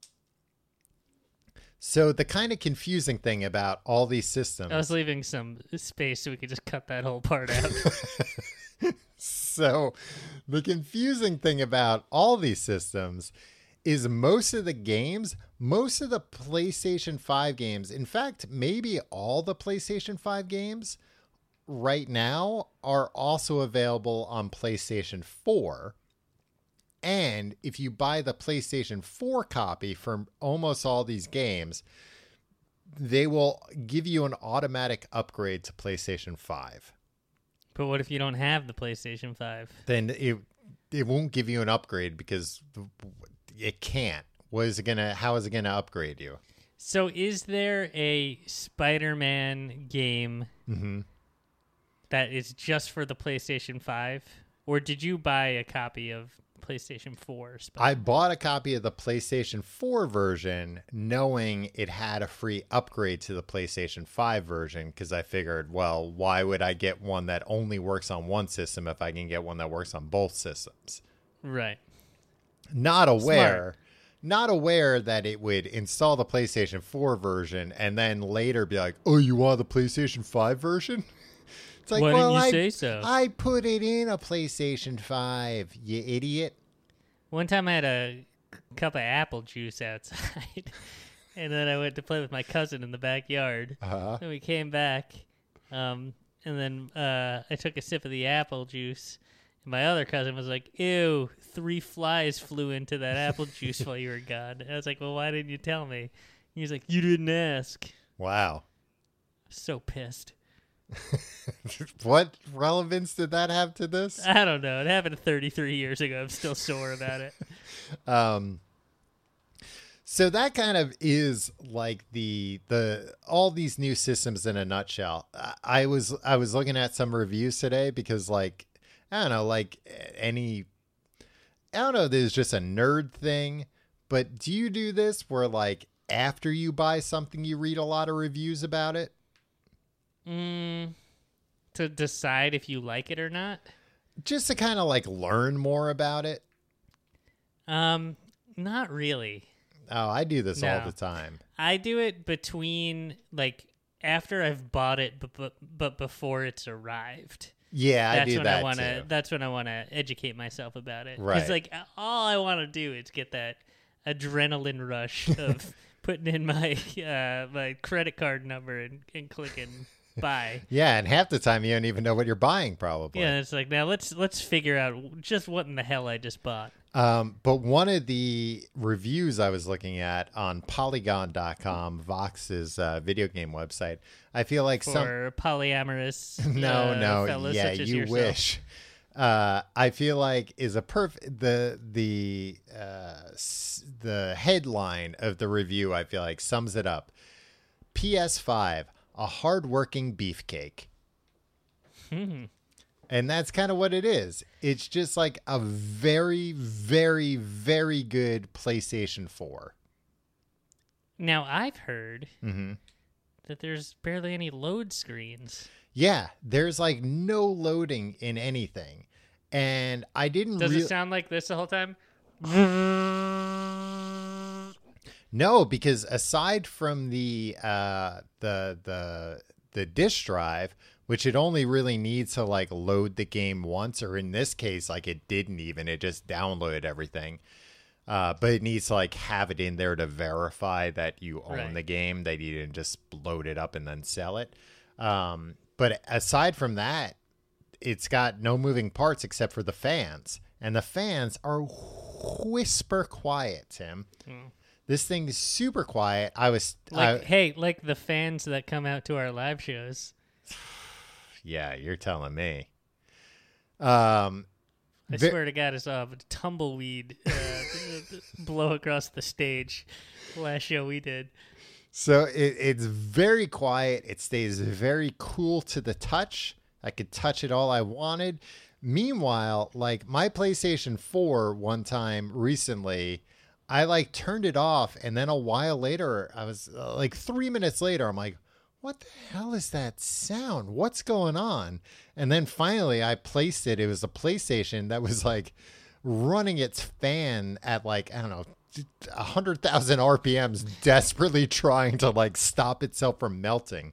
So the kind of confusing thing about all these systems... I was leaving some space so we could just cut that whole part out. So the confusing thing about all these systems is most of the games most of the PlayStation 5 games, in fact, maybe all the PlayStation 5 games right now are also available on PlayStation 4. And if you buy the PlayStation 4 copy for almost all these games, they will give you an automatic upgrade to PlayStation 5. But what if you don't have the PlayStation 5? Then it won't give you an upgrade because it can't. How is it gonna upgrade you? So is there a Spider-Man game that is just for the PlayStation 5? Or did you buy a copy of PlayStation 4? I bought a copy of the PlayStation 4 version knowing it had a free upgrade to the PlayStation 5 version because I figured, well, why would I get one that only works on one system if I can get one that works on both systems? Right. Not aware that it would install the PlayStation 4 version and then later be like, oh, you want the PlayStation 5 version? It's like, Why well, didn't you say so? I put it in a PlayStation 5, you idiot. One time I had a cup of apple juice outside, and then I went to play with my cousin in the backyard. Uh-huh. And we came back, and then I took a sip of the apple juice, and my other cousin was like, ew, 3 flies flew into that apple juice while you were gone. And I was like, well, why didn't you tell me? And he was like, you didn't ask. Wow. So pissed. What relevance did that have to this? I don't know. It happened 33 years ago. I'm still sore about it. So that kind of is like the all these new systems in a nutshell. I was looking at some reviews today because like I don't know, this is just a nerd thing, but do you do this where like after you buy something you read a lot of reviews about it? To decide if you like it or not? Just to kind of like learn more about it? Not really. Oh, I do this all No. the time. I do it between like after I've bought it, but before it's arrived. Yeah, I That's do when that I want too. to. That's when I want to educate myself about it. Right. Because like all I want to do is get that adrenaline rush of putting in my my credit card number and clicking buy. Yeah, and half the time you don't even know what you're buying, probably. Yeah, it's like now let's figure out just what in the hell I just bought. But one of the reviews I was looking at on Polygon.com, Vox's video game website, I feel like For polyamorous fellas yeah, such as you yourself. wish. I feel like is a perfect the headline of the review. I feel like sums it up. PS5, a hardworking beefcake. And that's kind of what it is. It's just like a very, very, very good PlayStation 4. Now I've heard that there's barely any load screens. Yeah, there's like no loading in anything. And I didn't Does it sound like this the whole time? No, because aside from the disk drive, which it only really needs to like load the game once, or in this case, like it didn't even, it just downloaded everything. But it needs to like have it in there to verify that you own the game, that you didn't just load it up and then sell it. But aside from that, it's got no moving parts except for the fans. And the fans are whisper quiet, Tim. This thing is super quiet. Like the fans that come out to our live shows. Yeah, you're telling me. I swear to God, I saw a tumbleweed blow across the stage last show we did. So it's very quiet. It stays very cool to the touch. I could touch it all I wanted. Meanwhile, like my PlayStation 4 one time recently, I like turned it off, and then a while later, I was like 3 minutes later, I'm like, what the hell is that sound? What's going on? And then finally I placed it. It was a PlayStation that was like running its fan at like, I don't know, 100,000 RPMs, desperately trying to like stop itself from melting.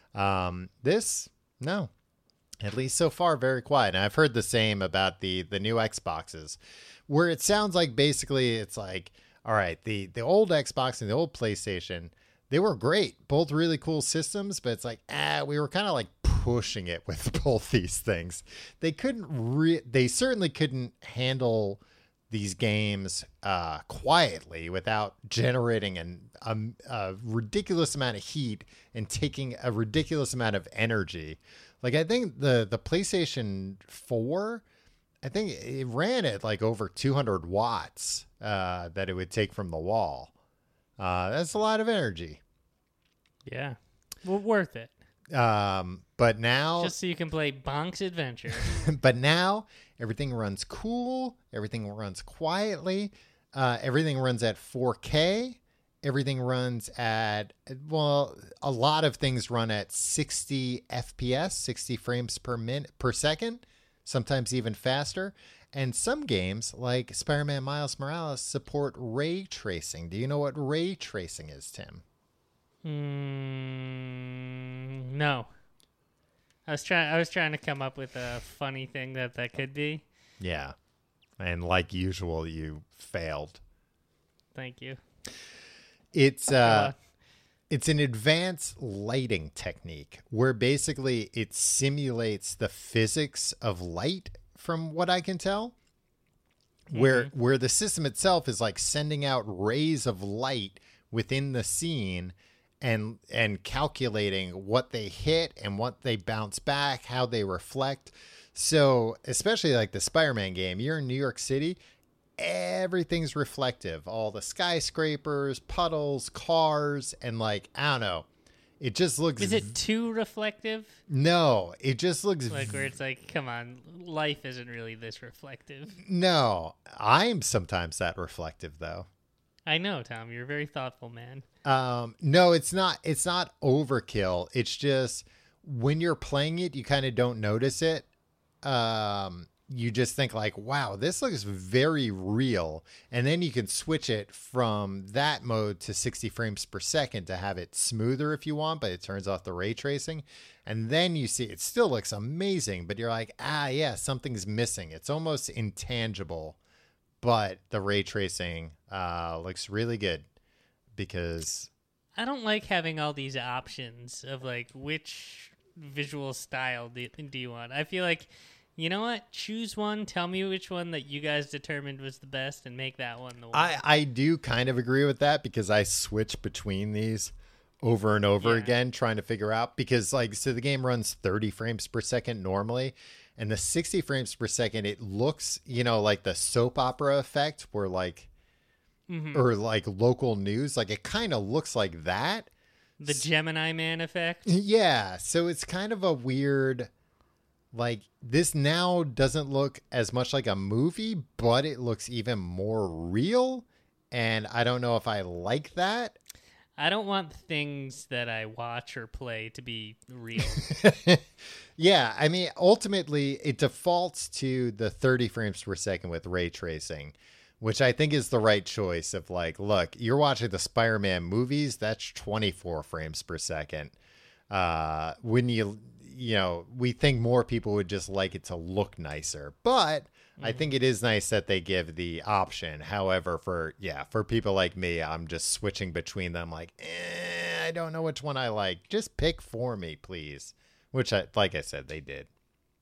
No. At least so far, very quiet. And I've heard the same about the new Xboxes, where it sounds like basically it's like, all right, the old Xbox and the old PlayStation, they were great. Both really cool systems, but it's like, we were kind of like pushing it with both these things. They they certainly couldn't handle these games quietly without generating a ridiculous amount of heat and taking a ridiculous amount of energy. Like, I think the PlayStation 4, I think it ran at like over 200 watts that it would take from the wall. That's a lot of energy. Yeah. Well, worth it. But now, Just so you can play Bonk's Adventure. but now everything runs cool. Everything runs quietly. Everything runs at 4K. Everything runs at, well, a lot of things run at 60 FPS, 60 frames per second, sometimes even faster. And some games, like Spider-Man Miles Morales, support ray tracing. Do you know what ray tracing is, Tim? No. I was trying to come up with a funny thing that could be. Yeah. And like usual, you failed. Thank you. It's an advanced lighting technique where basically it simulates the physics of light, from what I can tell, where the system itself is like sending out rays of light within the scene and calculating what they hit and what they bounce back, how they reflect. So especially like the Spider-Man game, you're in New York City, everything's reflective. All the skyscrapers, puddles, cars, and like, I don't know. It just looks... Is it too reflective? No, it just looks... Like where it's like, come on, life isn't really this reflective. No, I'm sometimes that reflective though. I know, Tom. You're a very thoughtful man. No, it's not. It's not overkill. It's just when you're playing it, you kind of don't notice it. You just think like, wow, this looks very real. And then you can switch it from that mode to 60 frames per second to have it smoother if you want, but it turns off the ray tracing. And then you see it still looks amazing, but you're like, yeah, something's missing. It's almost intangible, but the ray tracing looks really good because... I don't like having all these options of like, which visual style do you want? I feel like, you know what? Choose one. Tell me which one that you guys determined was the best and make that one the one. I do kind of agree with that because I switch between these over and over again trying to figure out because like, so the game runs 30 frames per second normally and the 60 frames per second, it looks, you know, like the soap opera effect where like, or like local news, like it kind of looks like that. The Gemini Man effect. Yeah. So it's kind of a weird... Like, this now doesn't look as much like a movie, but it looks even more real. And I don't know if I like that. I don't want things that I watch or play to be real. Yeah, I mean, ultimately, it defaults to the 30 frames per second with ray tracing, which I think is the right choice of like, look, you're watching the Spider-Man movies, that's 24 frames per second. When you know, we think more people would just like it to look nicer, but I think it is nice that they give the option. However, for people like me, I'm just switching between them like, I don't know which one I like. Just pick for me, please. Which like I said, they did.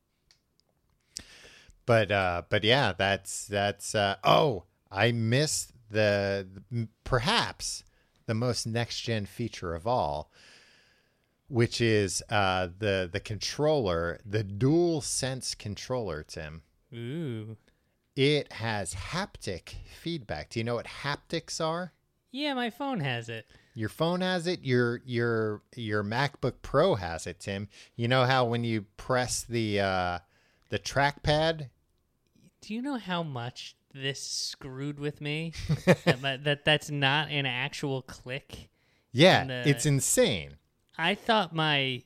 But yeah, that's I missed perhaps the most next gen feature of all, which is the controller, the DualSense controller, Tim. Ooh. It has haptic feedback. Do you know what haptics are? Yeah, my phone has it. Your phone has it. Your MacBook Pro has it, Tim. You know how when you press the trackpad? Do you know how much this screwed with me? that's not an actual click. Yeah, it's insane. I thought my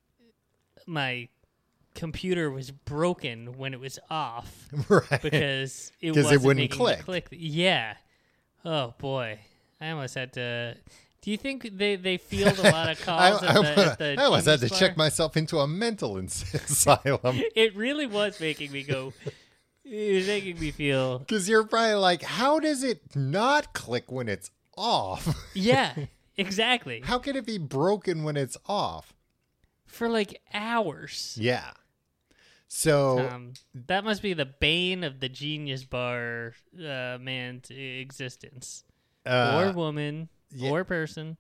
computer was broken when it was off, Right? because it wouldn't making click. the click. Yeah. Oh boy, I almost had to. Do you think they field a lot of calls at the I almost had to Genius check Bar? myself into a mental asylum. It really was making me go. It was making me feel. Because you're probably like, how does it not click when it's off? Yeah, exactly. How can it be broken when it's off? For like hours. Yeah. So that must be the bane of the Genius Bar man's existence. Or woman. yeah. Or person.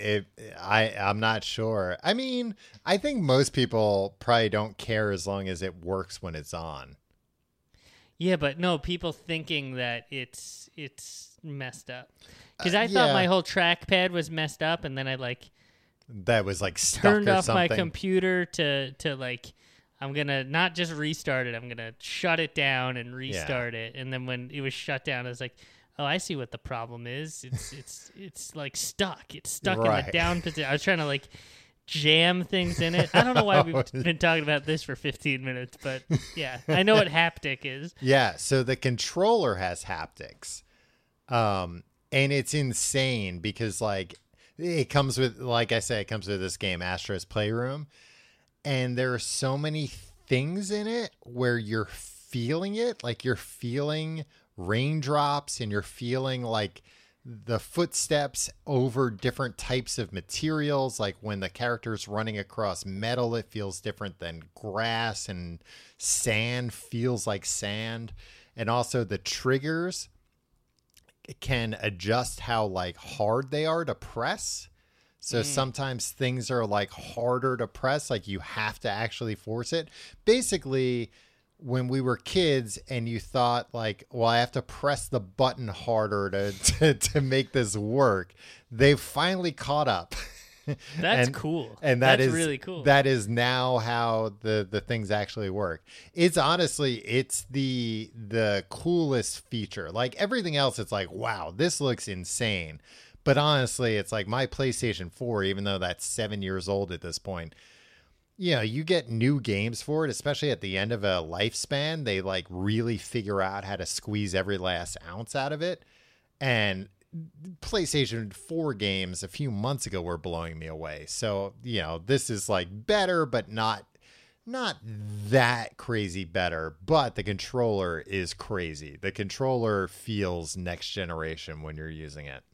I'm not sure. I mean, I think most people probably don't care as long as it works when it's on. Yeah, but no, people thinking that it's messed up. Because I thought yeah. my whole trackpad was messed up, and then I That was like stuck turned or off something. my computer to I'm gonna not just restart it, I'm gonna shut it down and restart it. And then when it was shut down, I was like, oh, I see what the problem is. It's like stuck. It's stuck in Right. the down position. I was trying to like jam things in it. I don't know why we've been talking about this for 15 minutes, but yeah, I know what haptic is. Yeah, so the controller has haptics. And it's insane because like it comes with, like I say, it comes with this game, Astro's Playroom. And there are so many things in it where you're feeling it, like you're feeling raindrops and you're feeling like the footsteps over different types of materials. Like when the character's running across metal, it feels different than grass, and sand feels like sand. And also the triggers can adjust how like hard they are to press. So sometimes things are like harder to press, like you have to actually force it. Basically, when we were kids and you thought like, well, I have to press the button harder to make this work, they've finally caught up. That's cool. And that's is really cool. That is now how the things actually work. It's honestly, it's the coolest feature. Like everything else, it's like, wow, this looks insane. But honestly, it's like my PlayStation 4, even though that's 7 years old at this point, you know, you get new games for it, especially at the end of a lifespan. They like really figure out how to squeeze every last ounce out of it. And PlayStation 4 games a few months ago were blowing me away. So, you know, this is like better, but not that crazy better. But the controller is crazy. The controller feels next generation when you're using it.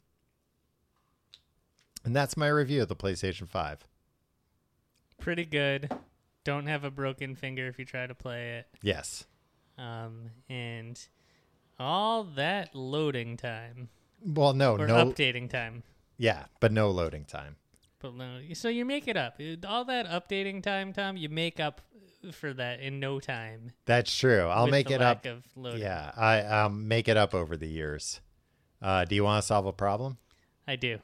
And that's my review of the PlayStation 5. Pretty good. Don't have a broken finger if you try to play it. Yes. And all that loading time. Well, no. Updating time. Yeah, but no loading time. But no, so you make it up. All that updating time, Tom, you make up for that in no time. That's true. I'll with make the it lack up. Of loading. Yeah, I'll make it up over the years. Do you want to solve a problem? I do.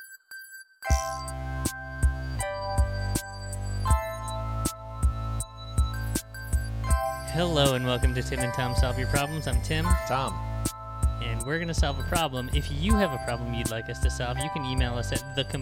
Hello and welcome to Tim and Tom Solve Your Problems. I'm Tim. Tom. And we're going to solve a problem. If you have a problem you'd like us to solve, you can email us at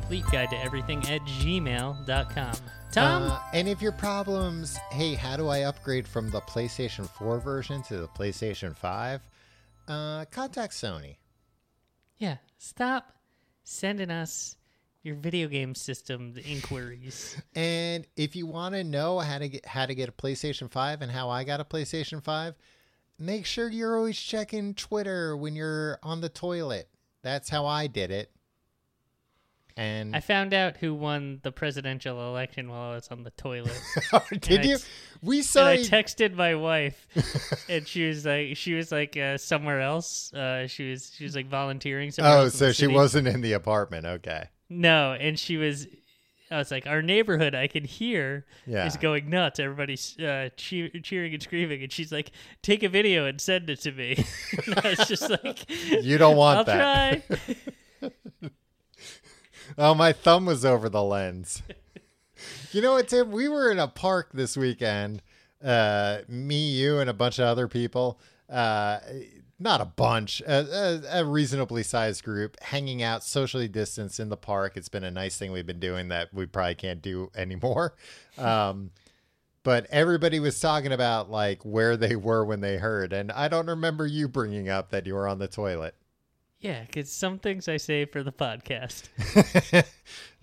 thecompleteguidetoeverything@gmail.com. Tom? And if your problem's, hey, how do I upgrade from the PlayStation 4 version to the PlayStation 5? Contact Sony. Yeah, stop sending us your video game system inquiries. And if you want to know how to get a PlayStation 5 and how I got a PlayStation 5, make sure you're always checking Twitter when you're on the toilet. That's how I did it. And I found out who won the presidential election while I was on the toilet. Did you? We So I saw. texted my wife, and she was like somewhere else. She was like volunteering somewhere else in So the she city. wasn't in the apartment. Okay. No, and she was. I was like, our neighborhood, I can hear, Yeah. is going nuts. Everybody's cheering and screaming, and she's like, "Take a video and send it to me." And I was just like, You don't want "I'll that. try." Oh, my thumb was over the lens. You know what, Tim? We were in a park this weekend. Me, you, and a bunch of other people. Not a bunch, a reasonably sized group, hanging out socially distanced in the park. It's been a nice thing we've been doing that we probably can't do anymore. But everybody was talking about like where they were when they heard. And I don't remember you bringing up that you were on the toilet. Yeah, because some things I say for the podcast.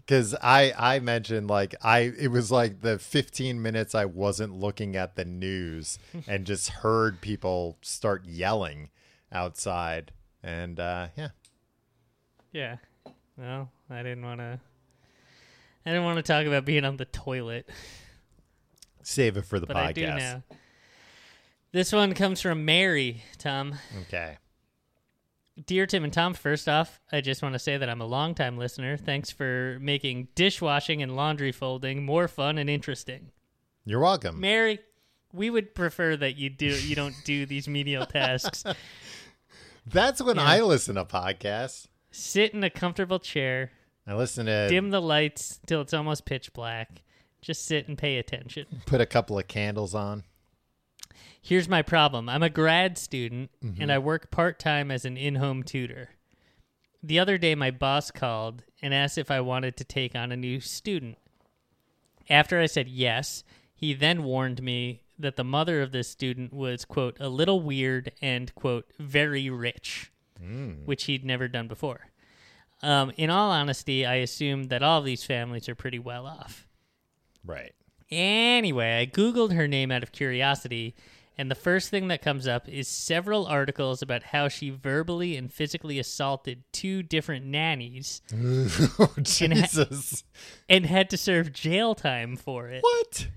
Because I mentioned it was like the 15 minutes I wasn't looking at the news and just heard people start yelling outside. And yeah. Yeah. Well, I didn't want to talk about being on the toilet. Save it for the But podcast. I do now. This one comes from Mary, Tom. Okay. Dear Tim and Tom, first off, I just want to say that I'm a longtime listener. Thanks for making dishwashing and laundry folding more fun and interesting. You're welcome. Mary, we would prefer that you don't do these menial tasks. That's when Yeah. I listen to podcasts. Sit in a comfortable chair, I listen to dim the lights till it's almost pitch black. Just sit and pay attention. put a couple of candles on. Here's my problem. I'm a grad student, and I work part-time as an in-home tutor. The other day, my boss called and asked if I wanted to take on a new student. After I said yes, he then warned me that the mother of this student was, quote, a little weird and, quote, very rich, which he'd never done before. In all honesty, I assumed that all of these families are pretty well off. Right. Anyway, I Googled her name out of curiosity, and the first thing that comes up is several articles about how she verbally and physically assaulted 2 different nannies Oh, Jesus. and had to serve jail time for it. What?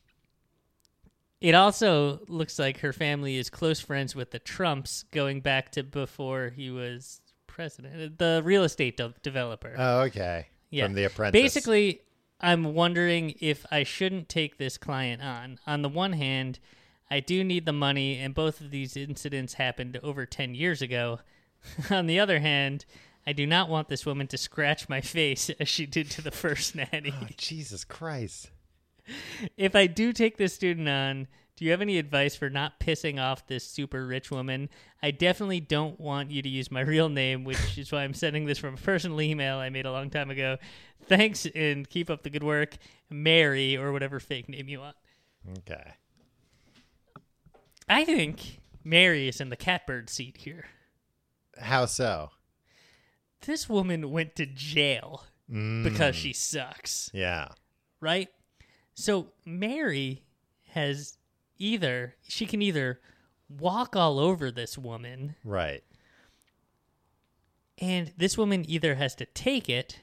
It also looks like her family is close friends with the Trumps, going back to before he was president, the real estate developer. Oh, okay. Yeah. From The Apprentice. Basically, I'm wondering if I shouldn't take this client on. On the one hand, I do need the money, and both of these incidents happened over 10 years ago. On the other hand, I do not want this woman to scratch my face as she did to the first nanny. Oh, Jesus Christ. If I do take this student on, do you have any advice for not pissing off this super rich woman? I definitely don't want you to use my real name, which is why I'm sending this from a personal email I made a long time ago. Thanks, and keep up the good work. Mary, or whatever fake name you want. Okay. I think Mary is in the catbird seat here. How so? This woman went to jail because she sucks, Yeah. right? So Mary has she can either walk all over this woman, Right. and this woman either has to take it,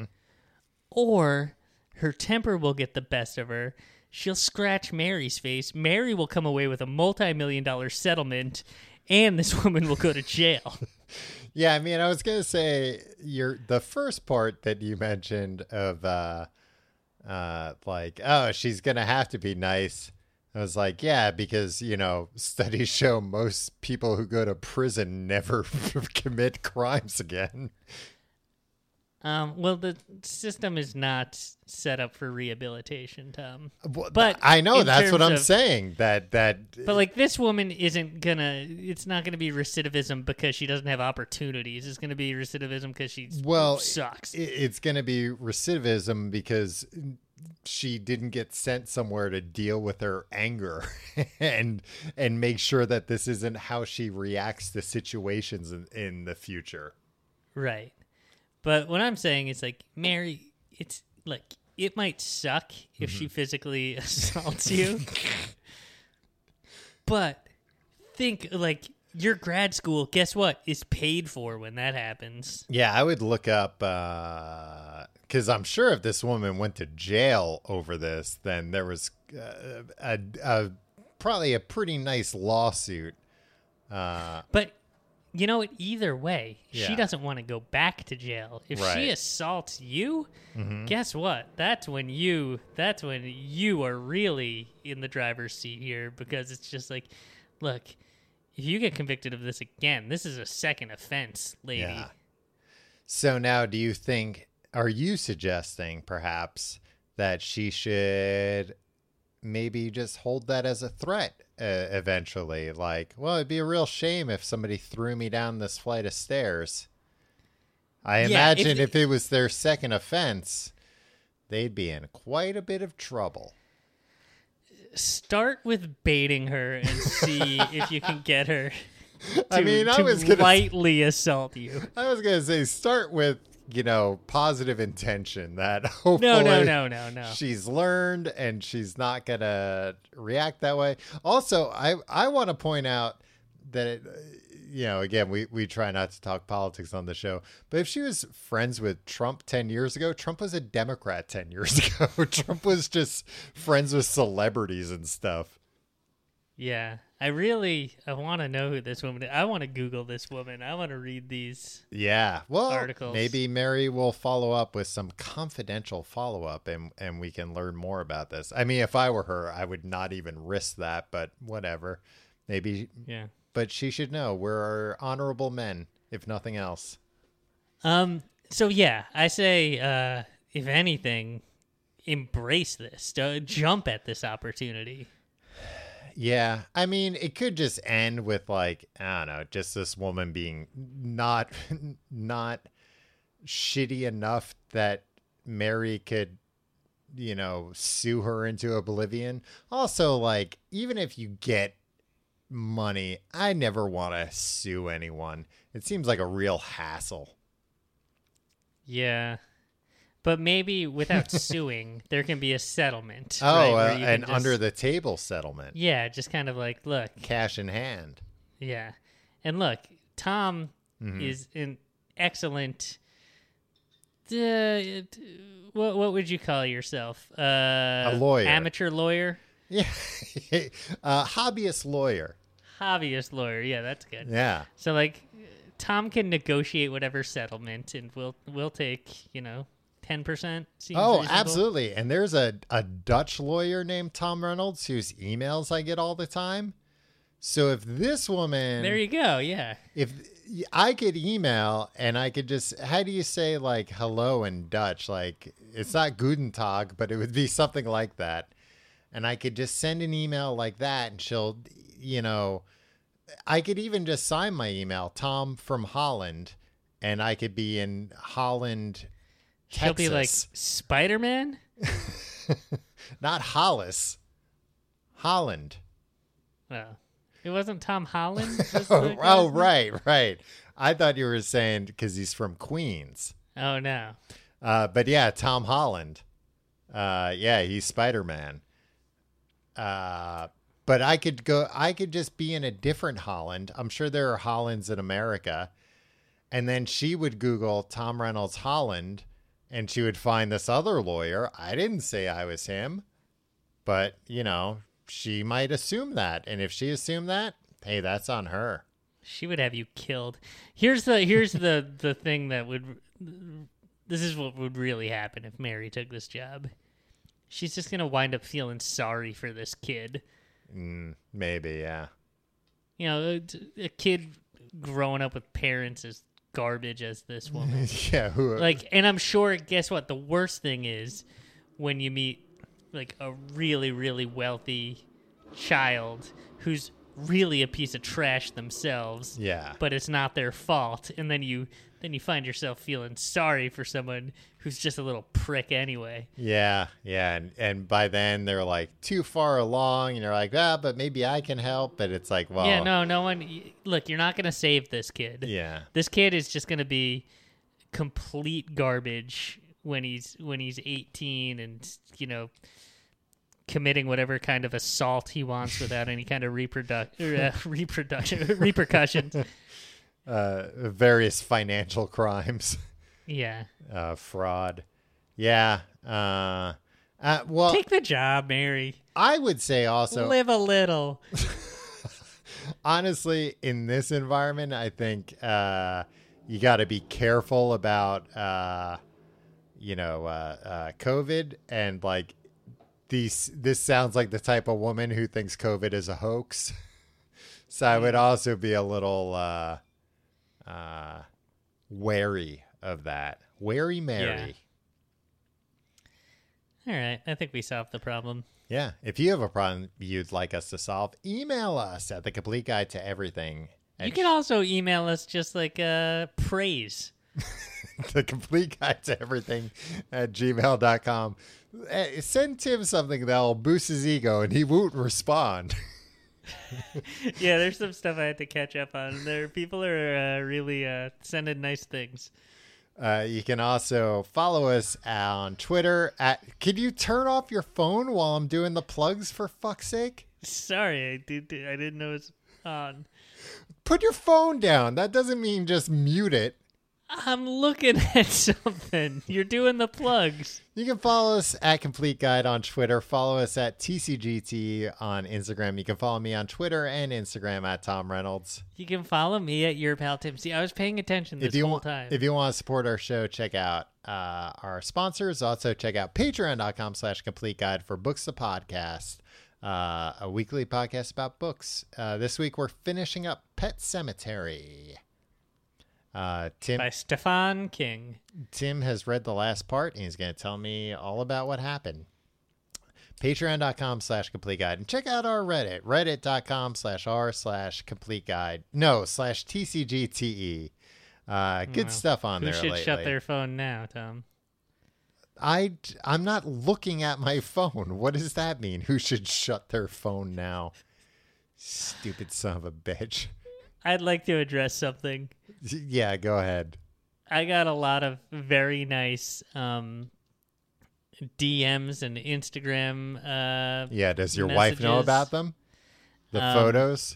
or her temper will get the best of her. She'll scratch Mary's face. Mary will come away with a multi-million-dollar settlement, and this woman will go to jail. Yeah, I mean, I was gonna say the first part that you mentioned of she's gonna have to be nice. I was like, yeah, because studies show most people who go to prison never commit crimes again. Well, the system is not set up for rehabilitation, Tom. Well, But I know in that's what terms I'm of- saying. That But like this woman it's not gonna be recidivism because she doesn't have opportunities. It's gonna be recidivism because she sucks. It's going to be recidivism because she didn't get sent somewhere to deal with her anger and make sure that this isn't how she reacts to situations in the future. Right. But what I'm saying is like, Mary, it's like it might suck if she physically assaults you. But think like your grad school, guess what, is paid for when that happens. Yeah, I would look up because I'm sure if this woman went to jail over this, then there was probably a pretty nice lawsuit. But you know what? Either way, Yeah. she doesn't want to go back to jail. If Right. she assaults you, guess what? That's when you are really in the driver's seat here, because it's just like, look, if you get convicted of this again, this is a second offense, lady. Yeah. So now, are you suggesting perhaps that she should maybe just hold that as a threat eventually? Like, well, it'd be a real shame if somebody threw me down this flight of stairs. I imagine if it was their second offense, they'd be in quite a bit of trouble. Start with baiting her and see if you can get her to, I was gonna lightly assault you. I was gonna say start with positive intention that hopefully No. she's learned and she's not going to react that way. Also, I want to point out that, again, we try not to talk politics on the show, but if she was friends with Trump 10 years ago, Trump was a Democrat 10 years ago. Trump was just friends with celebrities and stuff. Yeah. I want to know who this woman is. I want to Google this woman. I want to read these articles. Maybe Mary will follow up with some confidential follow-up and we can learn more about this. I mean, if I were her, I would not even risk that, but whatever. Maybe. Yeah. But she should know we're honorable men, if nothing else. So yeah, I say, if anything, embrace this. Jump at this opportunity. Yeah, I mean, it could just end with I don't know, just this woman being not shitty enough that Mary could, sue her into oblivion. Also, even if you get money, I never want to sue anyone. It seems like a real hassle. Yeah. But maybe without suing, there can be a settlement. Oh, right, an under the table settlement. Yeah, just kind of look. Cash in hand. Yeah. And look, Tom is an excellent. What would you call yourself? A lawyer. Amateur lawyer? Yeah. Hobbyist lawyer. Hobbyist lawyer. Yeah, that's good. Yeah. So, Tom can negotiate whatever settlement, and we'll take, 10%. Oh, absolutely. And there's a Dutch lawyer named Tom Reynolds whose emails I get all the time. So if this woman... There you go, yeah. If I could email and I could just... How do you say, hello in Dutch? It's not Guten Tag, but it would be something like that. And I could just send an email like that and she'll, I could even just sign my email, Tom from Holland, and I could be in Holland... Texas. She'll be like Spider-Man? Not Hollis. Holland. Oh. It wasn't Tom Holland? Right. I thought you were saying because he's from Queens. Oh, no. But yeah, Tom Holland. He's Spider-Man. But I could just be in a different Holland. I'm sure there are Hollands in America. And then she would Google Tom Reynolds Holland. And she would find this other lawyer. I didn't say I was him, but she might assume that. And if she assumed that, hey, that's on her. She would have you killed. Here's the thing that would. This is what would really happen if Mary took this job. She's just gonna wind up feeling sorry for this kid. Maybe, yeah. A kid growing up with parents is garbage as this woman. Yeah. And I'm sure, guess what? The worst thing is when you meet a really, really wealthy child who's really a piece of trash themselves. Yeah. But it's not their fault. And then you find yourself feeling sorry for someone who's just a little prick anyway. Yeah. And by then they're too far along and you're but maybe I can help. But it's well. Yeah, no one. Look, you're not going to save this kid. Yeah. This kid is just going to be complete garbage when he's 18 and, committing whatever kind of assault he wants without any kind of repercussions. Various financial crimes. Yeah. Fraud. Yeah. Well, take the job, Mary. I would say also live a little. Honestly, in this environment, I think you got to be careful about COVID and this sounds like the type of woman who thinks COVID is a hoax. So I would also be a little wary of that. Wary Mary. Yeah. All right. I think we solved the problem. Yeah. If you have a problem you'd like us to solve, email us at thecompleteguidetooeverything. You can also email us just praise. The complete guide to everything at gmail.com. Send Tim something that'll boost his ego and he won't respond. Yeah, there's some stuff I had to catch up on. People are really sending nice things. You can also follow us on Twitter at. Can you turn off your phone while I'm doing the plugs, for fuck's sake? Sorry, I didn't know it's on. Put your phone down. That doesn't mean just mute it. I'm looking at something. You're doing the plugs. You can follow us at Complete Guide on Twitter. Follow us at TCGT on Instagram. You can follow me on Twitter and Instagram at Tom Reynolds. You can follow me at Your Pal Tim. See, I was paying attention this whole time. If you want to support our show, check out our sponsors. Also, check out patreon.com/Complete Guide for Books the Podcast, a weekly podcast about books. This week, we're finishing up Pet Sematary. Tim, by Stephen King. Tim has read the last part, and he's going to tell me all about what happened. Patreon.com/Complete Guide. And check out our Reddit, reddit.com/r/Complete Guide. No, /TCGTE. Good stuff on there lately. Who should shut their phone now, Tom? I'm not looking at my phone. What does that mean? Who should shut their phone now? Stupid son of a bitch. I'd like to address something. Yeah, go ahead. I got a lot of very nice DMs and Instagram yeah, does your messages. wife know about them? The photos?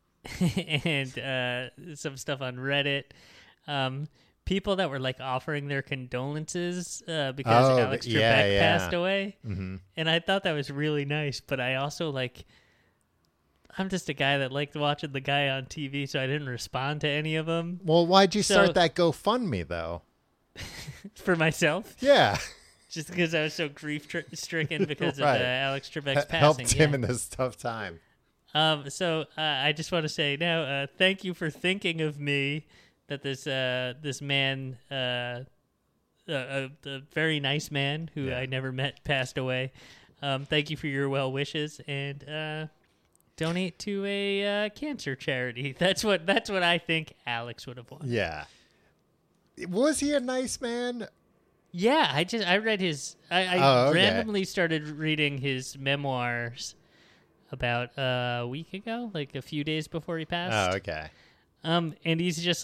And some stuff on Reddit. People that were like offering their condolences because Alex Trebek passed away. Mm-hmm. And I thought that was really nice, but I also I'm just a guy that liked watching the guy on TV, so I didn't respond to any of them. Well, why'd you start that GoFundMe, though? For myself? Yeah. Just because I was so grief-stricken because right. of Alex Trebek's passing. Helped him in this tough time. So I just want to say now, thank you for thinking of me, that this man, a very nice man who I never met, passed away. Thank you for your well wishes, and donate to a cancer charity. That's what I think Alex would have wanted. Yeah. Was he a nice man? Yeah, I read his. I randomly started reading his memoirs about a week ago, like a few days before he passed. Oh, okay. And he's just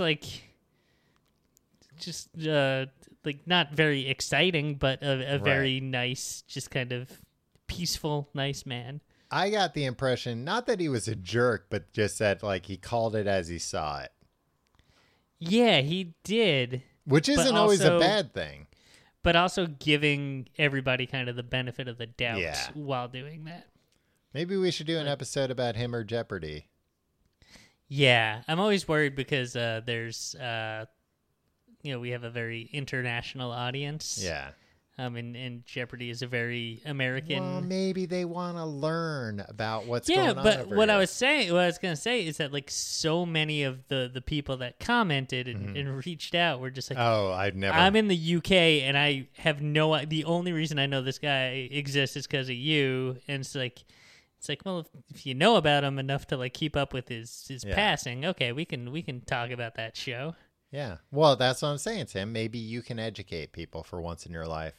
not very exciting, but a very nice, just kind of peaceful, nice man. I got the impression, not that he was a jerk, but just that he called it as he saw it. Yeah, he did. Which isn't always a bad thing. But also giving everybody kind of the benefit of the doubt while doing that. Maybe we should do an episode about him or Jeopardy. Yeah, I'm always worried because there's, we have a very international audience. Yeah. And Jeopardy is a very American. Well, maybe they want to learn about what's going on. Yeah, but over what here. I was going to say is that so many of the people that commented and reached out were just like, oh, I'm in the UK and I have the only reason I know this guy exists is because of you. And it's like, well, if you know about him enough to keep up with his passing, okay, we can talk about that show. Yeah. Well, that's what I'm saying, Tim. Maybe you can educate people for once in your life.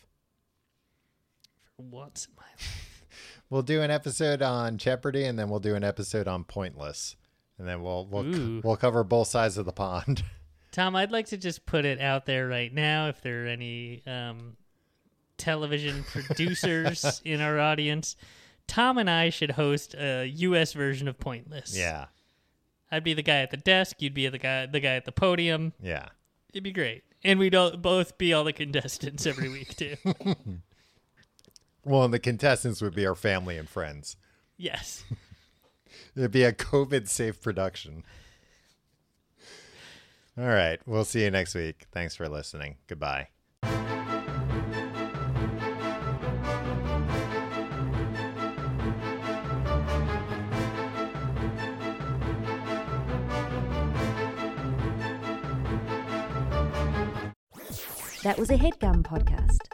Once in my life. We'll do an episode on Jeopardy, and then we'll do an episode on Pointless, and then we'll cover both sides of the pond. Tom, I'd like to just put it out there right now, if there are any television producers in our audience, Tom and I should host a U.S. version of Pointless. Yeah, I'd be the guy at the desk. You'd be the guy at the podium. Yeah, it'd be great, and we'd both be all the contestants every week too. Well, and the contestants would be our family and friends. Yes. It'd be a COVID-safe production. All right. We'll see you next week. Thanks for listening. Goodbye. That was a HeadGum podcast.